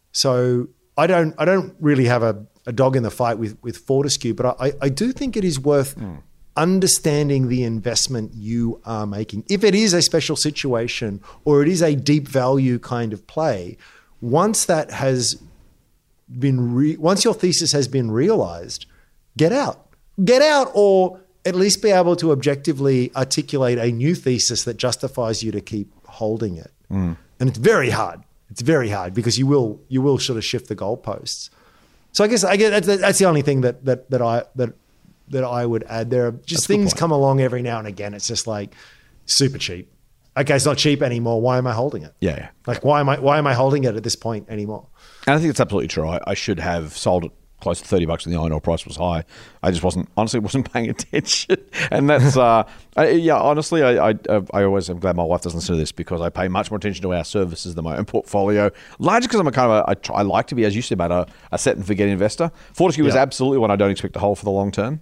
I don't really have a dog in the fight with Fortescue, but I do think it is worth understanding the investment you are making. If it is a special situation or it is a deep value kind of play, once that has been once your thesis has been realized, get out, or at least be able to objectively articulate a new thesis that justifies you to keep holding it. And it's very hard. It's very hard because you will sort of shift the goalposts. So I guess that's the only thing that I would add. There are just things come along every now and again. It's just like super cheap. Okay, it's not cheap anymore. Why am I holding it? Yeah. Like why am I holding it at this point anymore? And I think it's absolutely true. I should have sold it close to $30 when the iron ore price was high. I just wasn't paying attention. And that's, honestly, I always am glad my wife doesn't listen to this because I pay much more attention to our services than my own portfolio, largely because I'm I like to be, as you said, about a set and forget investor. Fortescue is absolutely one I don't expect to hold for the long term.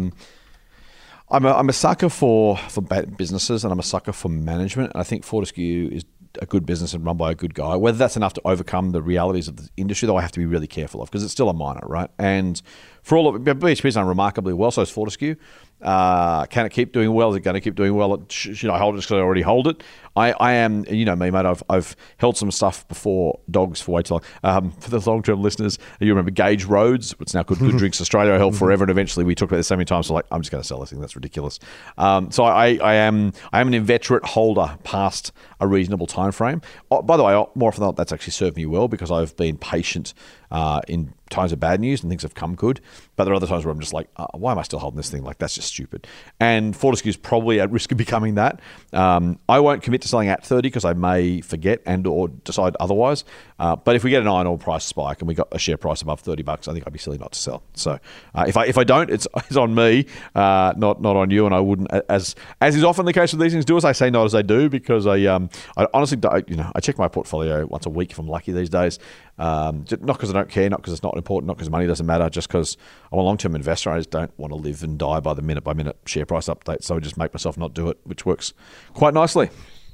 I'm a sucker for businesses and I'm a sucker for management. And I think Fortescue is a good business and run by a good guy. Whether that's enough to overcome the realities of the industry, though, I have to be really careful of because it's still a miner, right? And for all of it, BHP's done remarkably well, so is Fortescue. Can it keep doing well? Is it going to keep doing well? Should I hold it just because I already hold it? I am, you know me, mate, I've held some stuff before dogs for way too long. For the long-term listeners, you remember Gage Roads? It's now Good Drinks Australia. I held forever, and eventually we talked about this so many times, so like, I'm just going to sell this thing. That's ridiculous. So I am an inveterate holder past a reasonable time frame. Oh, by the way, more often than not, that's actually served me well because I've been patient in times of bad news and things have come good. But there are other times where I'm just like, why am I still holding this thing? Like, that's just stupid. And Fortescue's probably at risk of becoming that. I won't commit to selling at 30 because I may forget and or decide otherwise. But if we get an iron ore price spike and we got a share price above $30, I think I'd be silly not to sell. So if I don't, it's on me, not on you. And I wouldn't, as is often the case with these things, do as I say, not as I do, because I honestly, I check my portfolio once a week if I'm lucky these days. Not because I don't care, not because it's not important, not because money doesn't matter, just because I'm a long-term investor. I just don't want to live and die by the minute-by-minute share price update. So I just make myself not do it, which works quite nicely.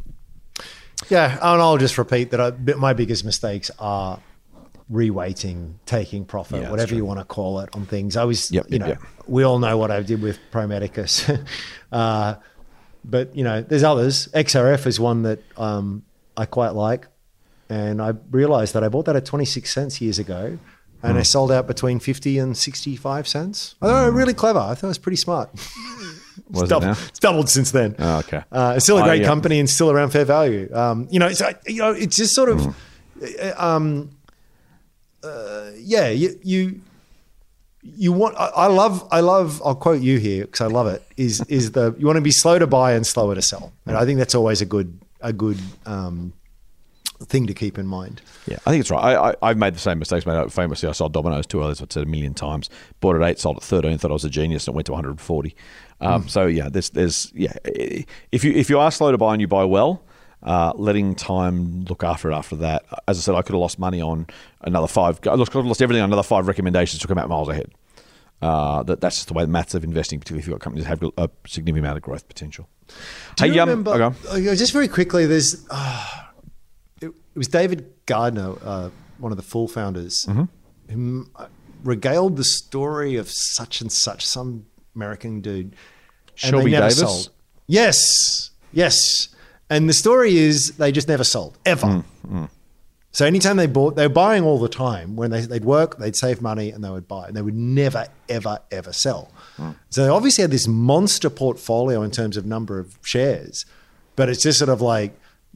Yeah, and I'll just repeat that my biggest mistakes are reweighting, taking profit, whatever you want to call it, on things. I was, we all know what I did with Pro Medicus. But, there's others. XRF is one that I quite like. And I realized that I bought that at 26 cents years ago. and they sold out between 50 and 65 cents. I thought it was really clever. I thought it was pretty smart. It's doubled since then. Oh, okay. It's still a great company and still around fair value. It's just sort of, you want. I love. I'll quote you here because I love it. Is you want to be slow to buy and slower to sell, and I think that's always a good thing to keep in mind. Yeah, I think it's right. I've made the same mistakes. Famously, I sold Domino's too early. I've said 1 million times. Bought at 8, sold at 13. Thought I was a genius, and it went to 140. So yeah, there's If you are slow to buy and you buy well, letting time look after it after that. As I said, I could have lost money on another 5. I could have lost everything on another 5 recommendations to come out miles ahead. That's just the way the maths of investing, particularly if you've got companies that have a significant amount of growth potential. Do you remember? Just very quickly, there's. It was David Gardner, one of the Full founders, who regaled the story of such and such, some American dude. Shelby Davis? Sold. Yes. And the story is they just never sold, ever. So anytime they were buying all the time. When they'd work, they'd save money and they would buy. And they would never, ever, ever sell. So they obviously had this monster portfolio in terms of number of shares. But it's just sort of like,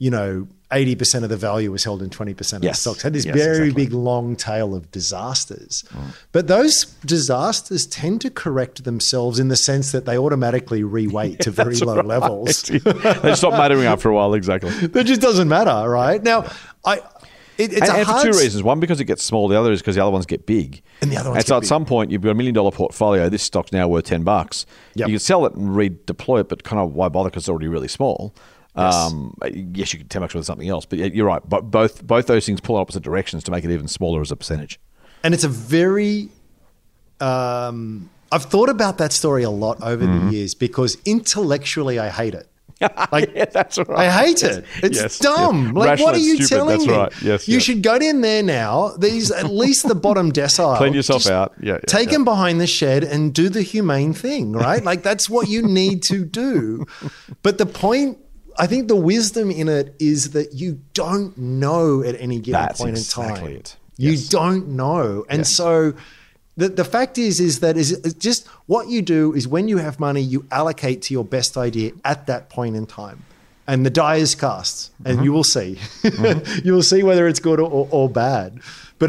80% of the value was held in 20% of the stocks. Had this very big long tail of disasters. But those disasters tend to correct themselves in the sense that they automatically reweight to very low levels. They stop mattering after a while, exactly. That just doesn't matter, right? Now, it's for 2 reasons. One, because it gets small. The other is because the other ones get big. And the other ones at some point, you've got $1 million portfolio. This stock's now worth $10. Yep. You can sell it and redeploy it, but kind of why bother because it's already really small. Yes, you could $10 worth something else, but you're right. But both those things pull in opposite directions to make it even smaller as a percentage. And it's a very, I've thought about that story a lot over the years because intellectually I hate it. That's right. I hate it. It's dumb. Like, Rational, what are you stupid. telling That's me? right. Yes, you should go in there now. These at least the bottom decile. Clean yourself out. Take them behind the shed and do the humane thing, right? Like that's what you need to do. But the point. I think the wisdom in it is that you don't know at any given point in time. Exactly it. You don't know. And so the fact is that it's just what you do is when you have money, you allocate to your best idea at that point in time. And the die is cast and you will see. You will see whether it's good or bad. But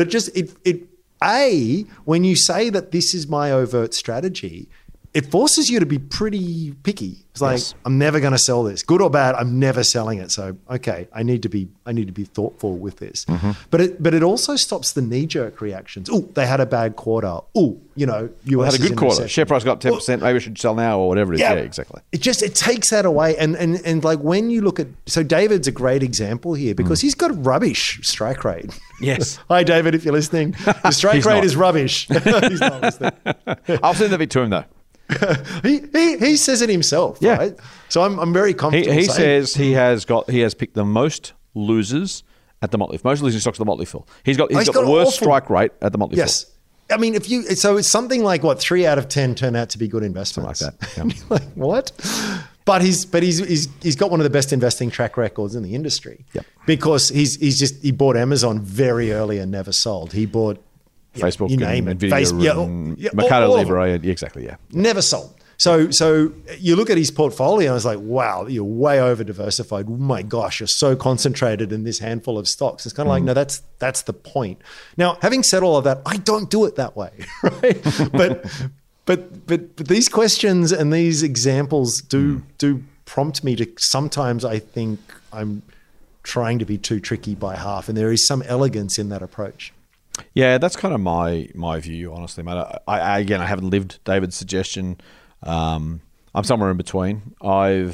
when you say that this is my overt strategy, it forces you to be pretty picky. It's like, I'm never going to sell this. Good or bad, I'm never selling it. So, okay, I need to be thoughtful with this. But it also stops the knee-jerk reactions. Oh, they had a bad quarter. Oh, US had a good quarter. Recession. Share price got up 10%. Maybe we should sell now or whatever it is. Yeah, exactly. It takes that away. And like when you look at, so David's a great example here because he's got a rubbish strike rate. Yes. Hi, David, if you're listening. The strike rate is rubbish. He's not listening. I'll send the bit to him though. he says it himself, right? So I'm very comfortable. He says he has picked the most losers at the Motley, most losing stocks at the Motley Fool. He's got the worst strike rate at the Motley Fool. Yes, I mean so it's something like 3 out of 10 turn out to be good investments, something like that. Yeah. Like what? But he's got one of the best investing track records in the industry. Yep. Because he bought Amazon very early and never sold. He bought. Facebook, you name it. Nvidia, Mercado Libre, exactly, never sold. So you look at his portfolio and it's like, wow, you're way over diversified. Oh my gosh, you're so concentrated in this handful of stocks. It's kind of like, no, that's the point. Now, having said all of that, I don't do it that way, right? But these questions and these examples do prompt me to sometimes I think I'm trying to be too tricky by half, and there is some elegance in that approach. Yeah, that's kind of my view, honestly, mate. I haven't lived David's suggestion. I'm somewhere in between. I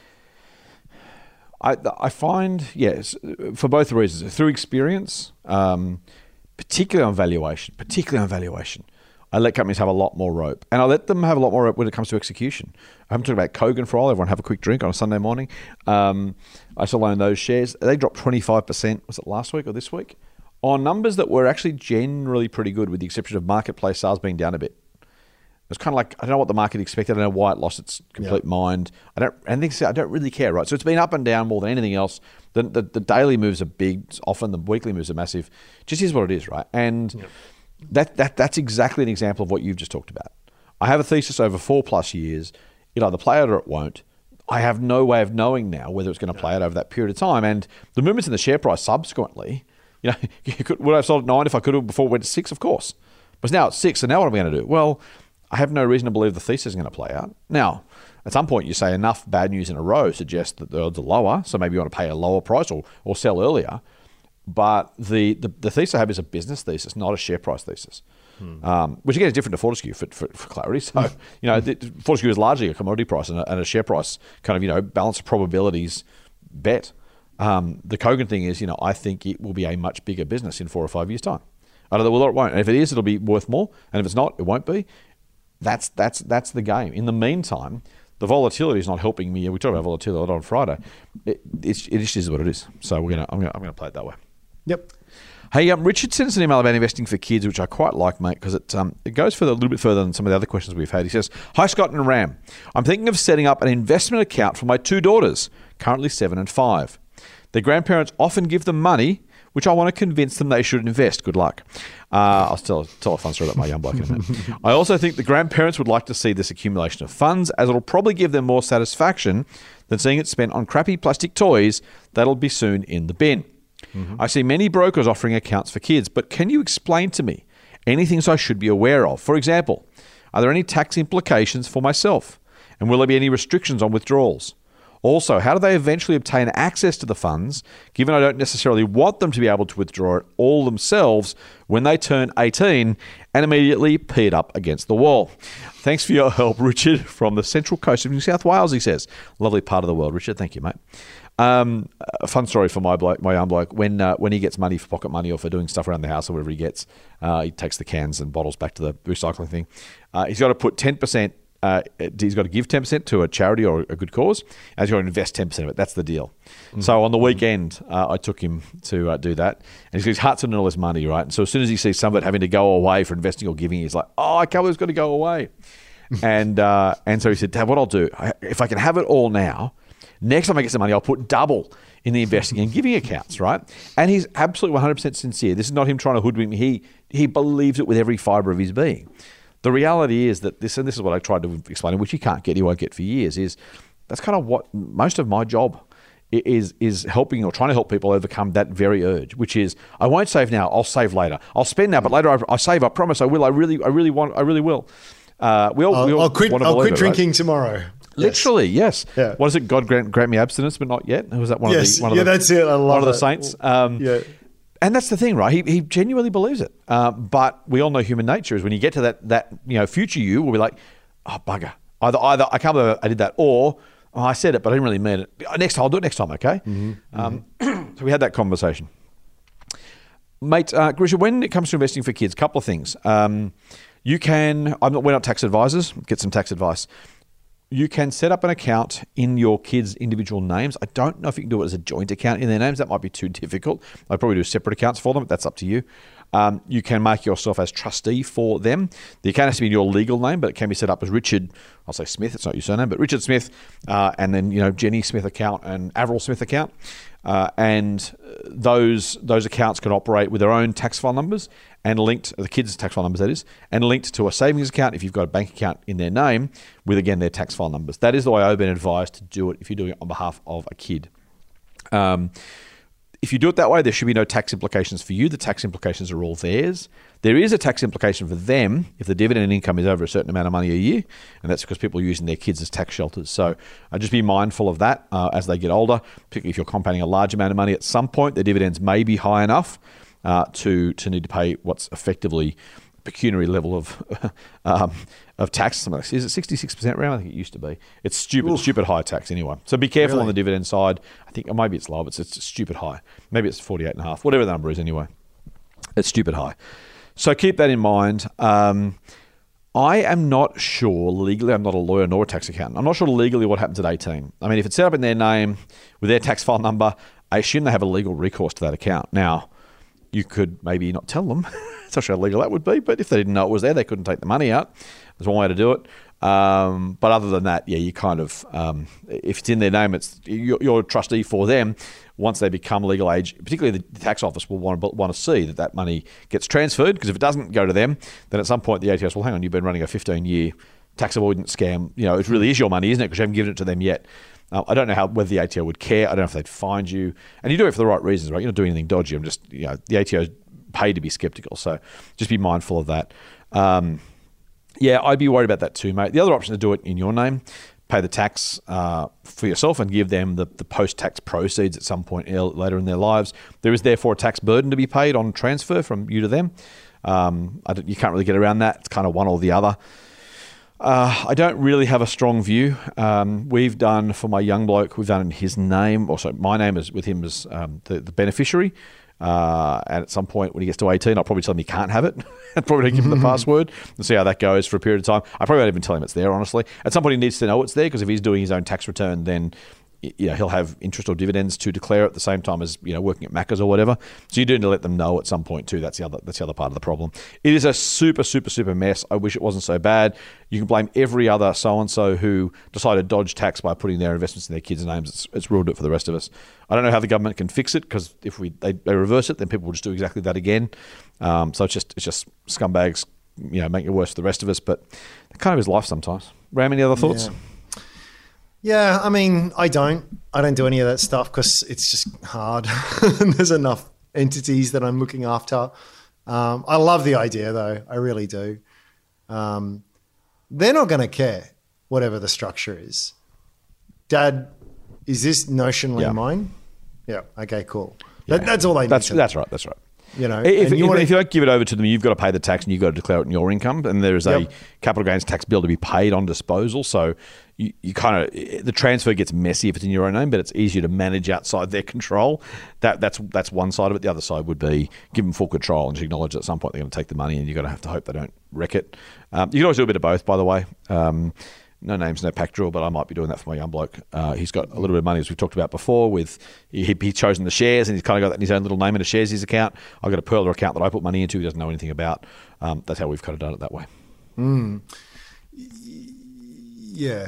find, yes, for both reasons, through experience, particularly on valuation, I let companies have a lot more rope, and I let them have a lot more rope when it comes to execution. I haven't talked about Kogan for a while. Everyone have a quick drink on a Sunday morning. I still own those shares. They dropped 25%. Was it last week or this week? On numbers that were actually generally pretty good, with the exception of marketplace sales being down a bit. It was kind of like, I don't know what the market expected. I don't know why it lost its complete mind. I don't really care, right? So it's been up and down more than anything else. The daily moves are big. Often the weekly moves are massive. Just is what it is, right? And That's exactly an example of what you've just talked about. I have a thesis over 4+ years. It'll either play out or it won't. I have no way of knowing now whether it's going to play out over that period of time. And the movements in the share price subsequently, would I have sold at 9 if I could have before it went to 6? Of course. But now it's 6, so now what am I going to do? Well, I have no reason to believe the thesis is going to play out. Now, at some point you say enough bad news in a row suggests that the odds are lower, so maybe you want to pay a lower price or sell earlier. But the thesis I have is a business thesis, not a share price thesis. Which again is different to Fortescue for clarity. So, Fortescue is largely a commodity price and a share price kind of, balance of probabilities bet. The Kogan thing is, I think it will be a much bigger business in 4 or 5 years' time. I don't know whether it won't. And if it is, it'll be worth more. And if it's not, it won't be. That's the game. In the meantime, the volatility is not helping me. We talked about volatility a lot on Friday. It just is what it is. So I'm gonna play it that way. Yep. Hey, Richard sent us an email about investing for kids, which I quite like, mate, because it goes a little bit further than some of the other questions we've had. He says, "Hi, Scott and Ram. I'm thinking of setting up an investment account for my 2 daughters, currently 7 and 5. Their grandparents often give them money, which I want to convince them they should invest. Good luck." I'll tell a fun story about my young bloke in a minute. "I also think the grandparents would like to see this accumulation of funds, as it'll probably give them more satisfaction than seeing it spent on crappy plastic toys that'll be soon in the bin. I see many brokers offering accounts for kids, but can you explain to me any things I should be aware of? For example, are there any tax implications for myself? And will there be any restrictions on withdrawals? Also, how do they eventually obtain access to the funds, given I don't necessarily want them to be able to withdraw it all themselves when they turn 18 and immediately pee it up against the wall? Thanks for your help, Richard, from the central coast of New South Wales," he says. Lovely part of the world, Richard. Thank you, mate. A fun story for my young bloke. When he gets money for pocket money or for doing stuff around the house or whatever he gets, he takes the cans and bottles back to the recycling thing. He's got to put 10%. He's got to give 10% to a charity or a good cause, and he's got to invest 10% of it. That's the deal. So on the weekend, I took him to do that, and he's got his heart's in all his money, right? And so as soon as he sees some of it having to go away for investing or giving, he's like, "Oh, I can't believe it's got to go away." and so he said, "Dad, what I'll do, if I can have it all now, next time I get some money, I'll put double in the investing and giving accounts," right? And he's absolutely 100% sincere. This is not him trying to hoodwink me. He believes it with every fibre of his being. The reality is that this is what I tried to explain, which he can't get, he won't get for years, is that's kind of what most of my job is helping or trying to help people overcome that very urge, which is, I won't save now, I'll save later. I'll spend now, but later I save, I promise I will. I really will. I'll quit drinking tomorrow. Literally, yes. Yeah. What is it? God grant me abstinence, but not yet. Was that one of the? That's it. I love one of the saints. And that's the thing, right? He genuinely believes it. But we all know human nature is when you get to that future you will be like, "Oh bugger! Either I can't believe I did that, or I said it, but I didn't really mean it. Next time, I'll do it next time, okay?" So we had that conversation, mate. Grisha, when it comes to investing for kids, a couple of things. We're not tax advisors. Get some tax advice. You can set up an account in your kids' individual names. I don't know if you can do it as a joint account in their names. That might be too difficult. I'd probably do separate accounts for them. But that's up to you. You can mark yourself as trustee for them. The account has to be in your legal name, but it can be set up as Richard, I'll say Smith, it's not your surname, but Richard Smith, and then Jenny Smith account and Avril Smith account. And those accounts can operate with their own tax file numbers and linked, the kids' tax file numbers that is, and linked to a savings account if you've got a bank account in their name with, again, their tax file numbers. That is the way I've been advised to do it if you're doing it on behalf of a kid. If you do it that way, there should be no tax implications for you. The tax implications are all theirs. There is a tax implication for them if the dividend income is over a certain amount of money a year, and that's because people are using their kids as tax shelters. So just be mindful of that as they get older, particularly if you're compounding a large amount of money. At some point, the dividends may be high enough to need to pay what's effectively pecuniary level of tax. Is it 66% round? I think it used to be. It's stupid high tax anyway. So be careful on the dividend side. I think maybe it's low, but it's stupid high. Maybe it's 48.5, whatever the number is anyway. It's stupid high. So keep that in mind. I am not sure legally, I'm not a lawyer nor a tax accountant. I'm not sure legally what happens at 18. I mean, if it's set up in their name with their tax file number, I assume they have a legal recourse to that account. Now, you could maybe not tell them. It's not sure how legal that would be, but if they didn't know it was there, they couldn't take the money out. There's one way to do it. But other than that, yeah, you kind of, if it's in their name, you're a trustee for them. Once they become legal age, particularly the tax office will want to see that money gets transferred, because if it doesn't go to them, then at some point the ATO says, well, hang on, you've been running a 15-year tax avoidance scam. It really is your money, isn't it? Because you haven't given it to them yet. I don't know whether the ATO would care. I don't know if they'd find you. And you do it for the right reasons, right? You're not doing anything dodgy. I'm just, the ATO is paid to be skeptical. So just be mindful of that. Yeah, I'd be worried about that too, mate. The other option is to do it in your name, pay the tax for yourself and give them the post-tax proceeds at some point later in their lives. There is therefore a tax burden to be paid on transfer from you to them. You can't really get around that. It's kind of one or the other. I don't really have a strong view. We've done, for my young bloke, we've done in his name, also my name is with him as the beneficiary. And at some point when he gets to 18, I'll probably tell him he can't have it. I'd probably give him the password and see how that goes for a period of time. I probably won't even tell him it's there, honestly. At some point he needs to know it's there, because if he's doing his own tax return, then he'll have interest or dividends to declare at the same time as working at Macca's or whatever. So you do need to let them know at some point too. That's the other part of the problem. It is a super, super, super mess. I wish it wasn't so bad. You can blame every other so-and-so who decided to dodge tax by putting their investments in their kids' names. It's ruined it for the rest of us. I don't know how the government can fix it, because if they reverse it, then people will just do exactly that again. So it's just scumbags, making it worse for the rest of us. But that kind of is life sometimes. Ram, any other thoughts? Yeah, I mean, I don't do any of that stuff because it's just hard. There's enough entities that I'm looking after. I love the idea though. I really do. They're not going to care whatever the structure is. Dad, is this notionally mine? Yeah. Okay, cool. Yeah. That's all they need. That's right. That's right. If you don't give it over to them, you've got to pay the tax and you've got to declare it in your income. And there is a capital gains tax bill to be paid on disposal. So you kind of, the transfer gets messy if it's in your own name, but it's easier to manage outside their control. That's one side of it. The other side would be give them full control and just acknowledge at some point they're going to take the money, and you're going to have to hope they don't wreck it. You can always do a bit of both, by the way. No names, no pack drill, but I might be doing that for my young bloke. He's got a little bit of money, as we've talked about before. He's chosen the shares, and he's kind of got that in his own little name in a shares account. I've got a Pearler account that I put money into. He doesn't know anything about. That's how we've kind of done it that way. Yeah.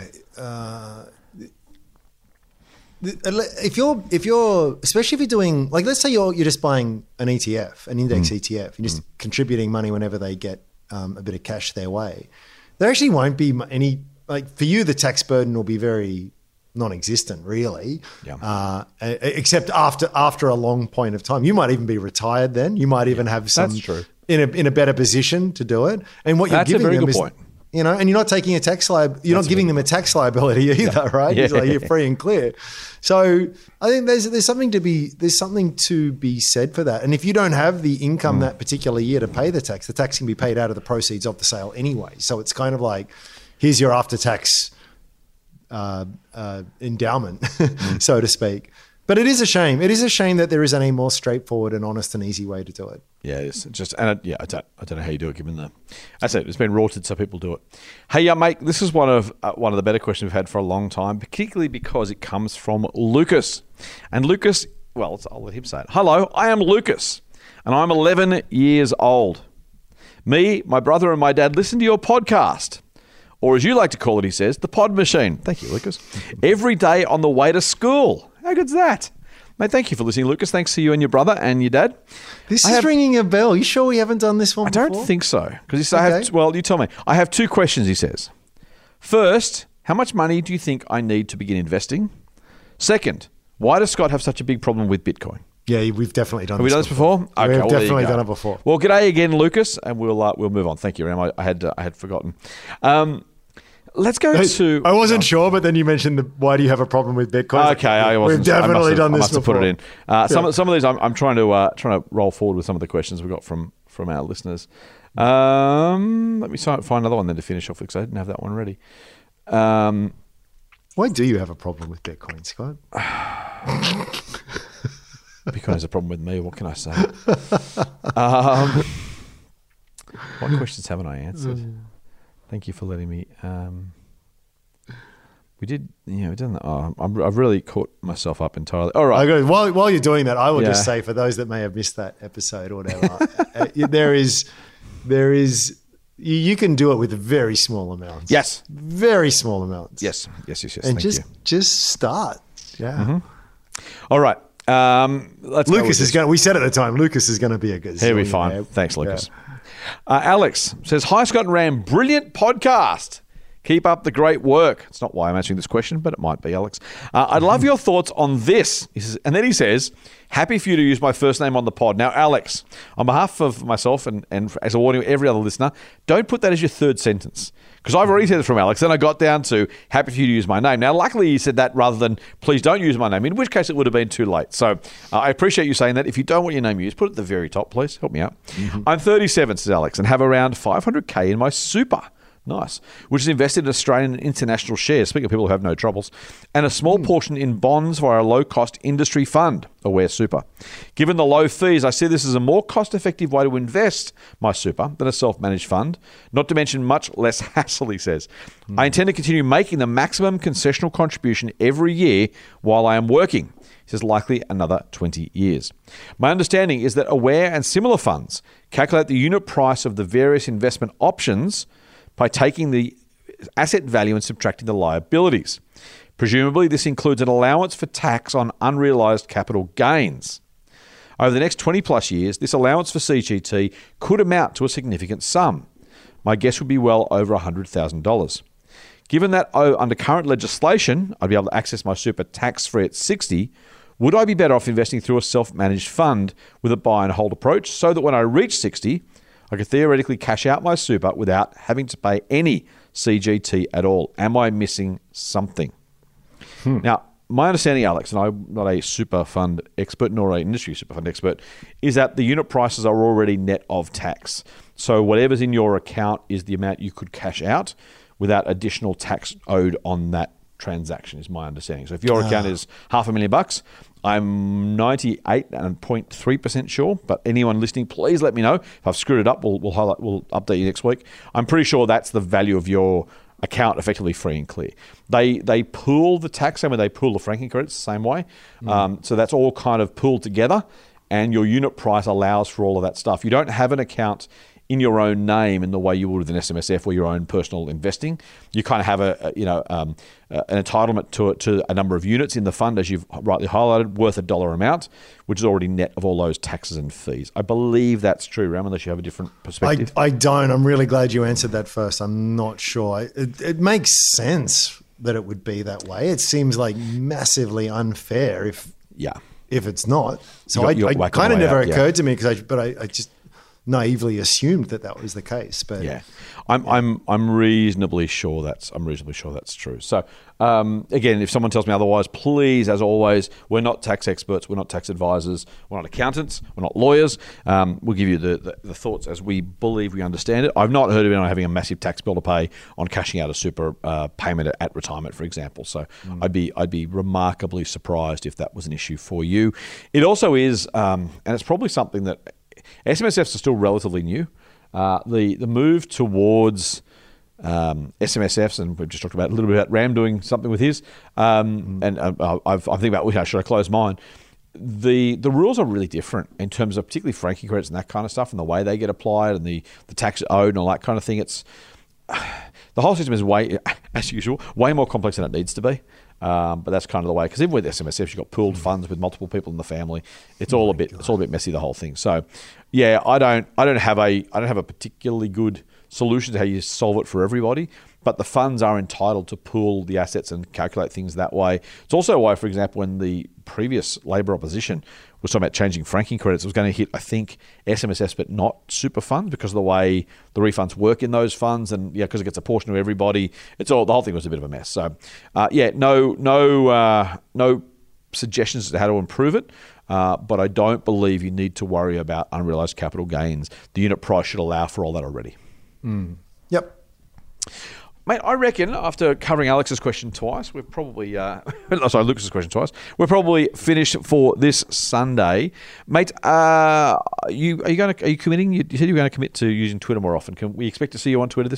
If you're, especially if you're doing, like, let's say you're just buying an ETF, an index ETF, and just contributing money whenever they get a bit of cash their way, there actually won't be any. Like, for you, the tax burden will be very non-existent, really. Yeah. Except after a long point of time, you might even be retired. Then you might even have some in a better position to do it. And what you're giving them is, and you're not taking a tax you're not giving them a tax liability either, right? Yeah. You're free and clear. So I think there's something to be said for that. And if you don't have the income that particular year to pay the tax can be paid out of the proceeds of the sale anyway. So it's kind of like, here's your after-tax endowment, so to speak. But it is a shame. It is a shame that there isn't a more straightforward and honest and easy way to do it. Yeah, it's I don't know how you do it, given that's it. It's been rorted, so people do it. Hey, mate, this is one of the better questions we've had for a long time, particularly because it comes from Lucas. And Lucas, well, I'll let him say it. Hello, I am Lucas, and I'm 11 years old. Me, my brother, and my dad listen to your podcast. Or as you like to call it, he says, the pod machine. Thank you, Lucas. Every day on the way to school. How good's that? Mate, thank you for listening, Lucas. Thanks to you and your brother and your dad. This is ringing a bell. You sure we haven't done this one before? I don't think so. Because you tell me. I have two questions, he says. First, how much money do you think I need to begin investing? Second, why does Scott have such a big problem with Bitcoin? Yeah, we've definitely done this. Have we done this before? Okay, we've definitely done it before. Well, g'day again, Lucas, and we'll move on. Thank you, Ram. I had forgotten. Let's go to... I wasn't sure, but then you mentioned why do you have a problem with Bitcoin? Okay, I wasn't. We've definitely done this before. I must have put it in. Some of these, I'm trying to roll forward with some of the questions we got from our listeners. Let me find another one then to finish off, because I didn't have that one ready. Why do you have a problem with Bitcoin, Scott? Bitcoin has a problem with me. What can I say? What questions haven't I answered? Thank you for letting me. We did, we didn't. I've really caught myself up entirely. All right. While you're doing that, I will just Yeah. say for those that may have missed that episode or whatever, there is, you can do it with very small amounts. Yes. Very small amounts. Yes. And Thank you. just start. Yeah. All right. Let's go with Lucas this. is going. We said at the time, Lucas is going to be a good. He'll be fine. Thanks, Lucas. Alex says, "Hi, Scott and Ram. Brilliant podcast. Keep up the great work." It's not why I'm answering this question, but it might be, Alex. I'd love your thoughts on this. He says, and then he says, "Happy for you to use my first name on the pod." Now, Alex, on behalf of myself and as a warning to every other listener, don't put that as your third sentence. Because I've already said it from Alex, then I got down to happy for you to use my name. Now, luckily, you said that rather than please don't use my name, in which case it would have been too late. So I appreciate you saying that. If you don't want your name used, put it at the very top, please. Help me out. I'm 37, says Alex, and have around 500K in my super. Nice. Which is invested in Australian and international shares, speaking of people who have no troubles, and a small portion in bonds via a low-cost industry fund, Aware Super. Given the low fees, I see this as a more cost-effective way to invest my super than a self-managed fund, not to mention much less hassle, he says. I intend to continue making the maximum concessional contribution every year while I am working. He says likely another 20 years. My understanding is that Aware and similar funds calculate the unit price of the various investment options by taking the asset value and subtracting the liabilities. Presumably, this includes an allowance for tax on unrealised capital gains. Over the next 20 plus years, this allowance for CGT could amount to a significant sum. My guess would be well over $100,000. Given that under current legislation, I'd be able to access my super tax-free at 60, would I be better off investing through a self-managed fund with a buy and hold approach so that when I reach 60, I could theoretically cash out my super without having to pay any CGT at all? Am I missing something? Now, my understanding, Alex, and I'm not a super fund expert nor an industry super fund expert, is that the unit prices are already net of tax. So whatever's in your account is the amount you could cash out without additional tax owed on that transaction, is my understanding. So if your account is $500,000, I'm 98.3% sure, but anyone listening, please let me know. If I've screwed it up, we'll update you next week. I'm pretty sure that's the value of your account, effectively free and clear. They pool the tax, and when they pool the franking credits the same way. So that's all kind of pooled together, and your unit price allows for all of that stuff. You don't have an account in your own name in the way you would with an SMSF or your own personal investing. You kind of have an entitlement to a number of units in the fund, as you've rightly highlighted, worth a dollar amount, which is already net of all those taxes and fees. I believe that's true, Ram, unless you have a different perspective. I don't. I'm really glad you answered that first. I'm not sure. It makes sense that it would be that way. It seems like massively unfair if it's not. So it kind of never occurred to me but I just naively assumed that was the case. But yeah, I'm reasonably sure that's true. So again, if someone tells me otherwise, please, as always, we're not tax experts, we're not tax advisors, we're not accountants, we're not lawyers. We'll give you the thoughts as we believe we understand it. I've not heard of anyone having a massive tax bill to pay on cashing out a super payment at retirement, for example. So I'd be remarkably surprised if that was an issue for you. It also is, and it's probably something that SMSFs are still relatively new. The move towards SMSFs, and we've just talked about a little bit about Ram doing something with his, and I'm thinking about should I close mine? The rules are really different in terms of particularly franking credits and that kind of stuff, and the way they get applied and the tax owed and all that kind of thing. It's the whole system is as usual, way more complex than it needs to be. But that's kind of the way, because even with SMSFs, you've got pooled funds with multiple people in the family. It's all a bit messy, the whole thing. So, yeah, I don't have a particularly good solution to how you solve it for everybody. But the funds are entitled to pool the assets and calculate things that way. It's also why, for example, when the previous Labor opposition was talking about changing franking credits, it was going to hit, I think, SMSFs but not super funds because of the way the refunds work in those funds, and because it gets a portion of everybody. The whole thing was a bit of a mess. So, no suggestions as to how to improve it. But I don't believe you need to worry about unrealised capital gains. The unit price should allow for all that already. Yep. Mate, I reckon after covering Alex's question twice, we're probably Lucas's question twice. We're probably finished for this Sunday, mate. Are you committing? You said you were going to commit to using Twitter more often. Can we expect to see you on Twitter this week?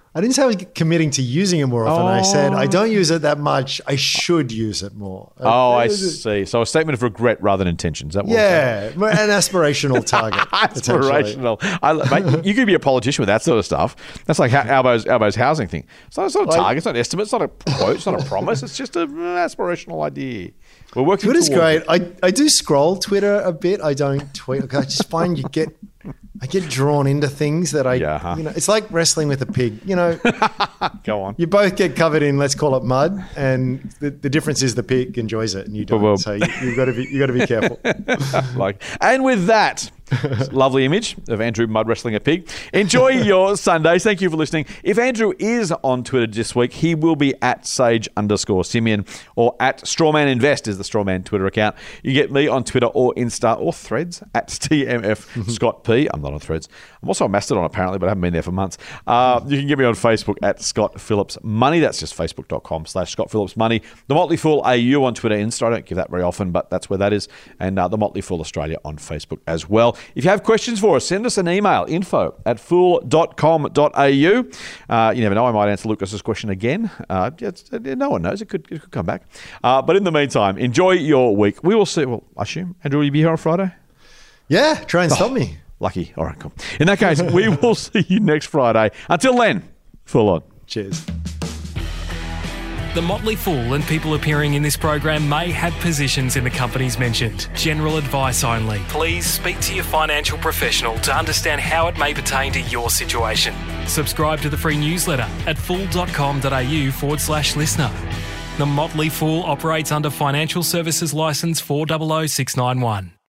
I didn't say I was committing to using it more often. I said I don't use it that much. I should use it more. I see. So a statement of regret rather than intention. Is that what an aspirational target. Aspirational. Mate, you could be a politician with that sort of stuff. That's like Albo's housing thing. It's not a target. It's not an estimate. It's not a quote. It's not a promise. It's just an aspirational idea. We're working. Twitter's great. I do scroll Twitter a bit. I don't tweet. I just find I get drawn into things that it's like wrestling with a pig. Go on. You both get covered in, let's call it mud, and the difference is the pig enjoys it and you don't. So you've got to be careful. And with that. Lovely image of Andrew mud wrestling a pig. Enjoy your Sundays. Thank you for listening. If Andrew is on Twitter this week, he will be at Sage_Simeon or at StrawmanInvest is the Strawman Twitter account. You get me on Twitter or Insta or Threads at TMF Scott P. I'm not on Threads. I'm also on Mastodon apparently, but I haven't been there for months. You can get me on Facebook at Scott Phillips Money. That's just facebook.com/Scott Phillips Money. The Motley Fool AU on Twitter, Insta. I don't give that very often, but that's where that is. And the Motley Fool Australia on Facebook as well. If you have questions for us, send us an email, info@fool.com.au. You never know, I might answer Lucas's question again. No one knows. It could come back. But in the meantime, enjoy your week. We will see. Well, I assume, Andrew, will you be here on Friday? Yeah, try and stop me. Lucky. All right, cool. In that case, we will see you next Friday. Until then, Fool on. Cheers. The Motley Fool and people appearing in this program may have positions in the companies mentioned. General advice only. Please speak to your financial professional to understand how it may pertain to your situation. Subscribe to the free newsletter at fool.com.au/listener. The Motley Fool operates under Financial Services Licence 400691.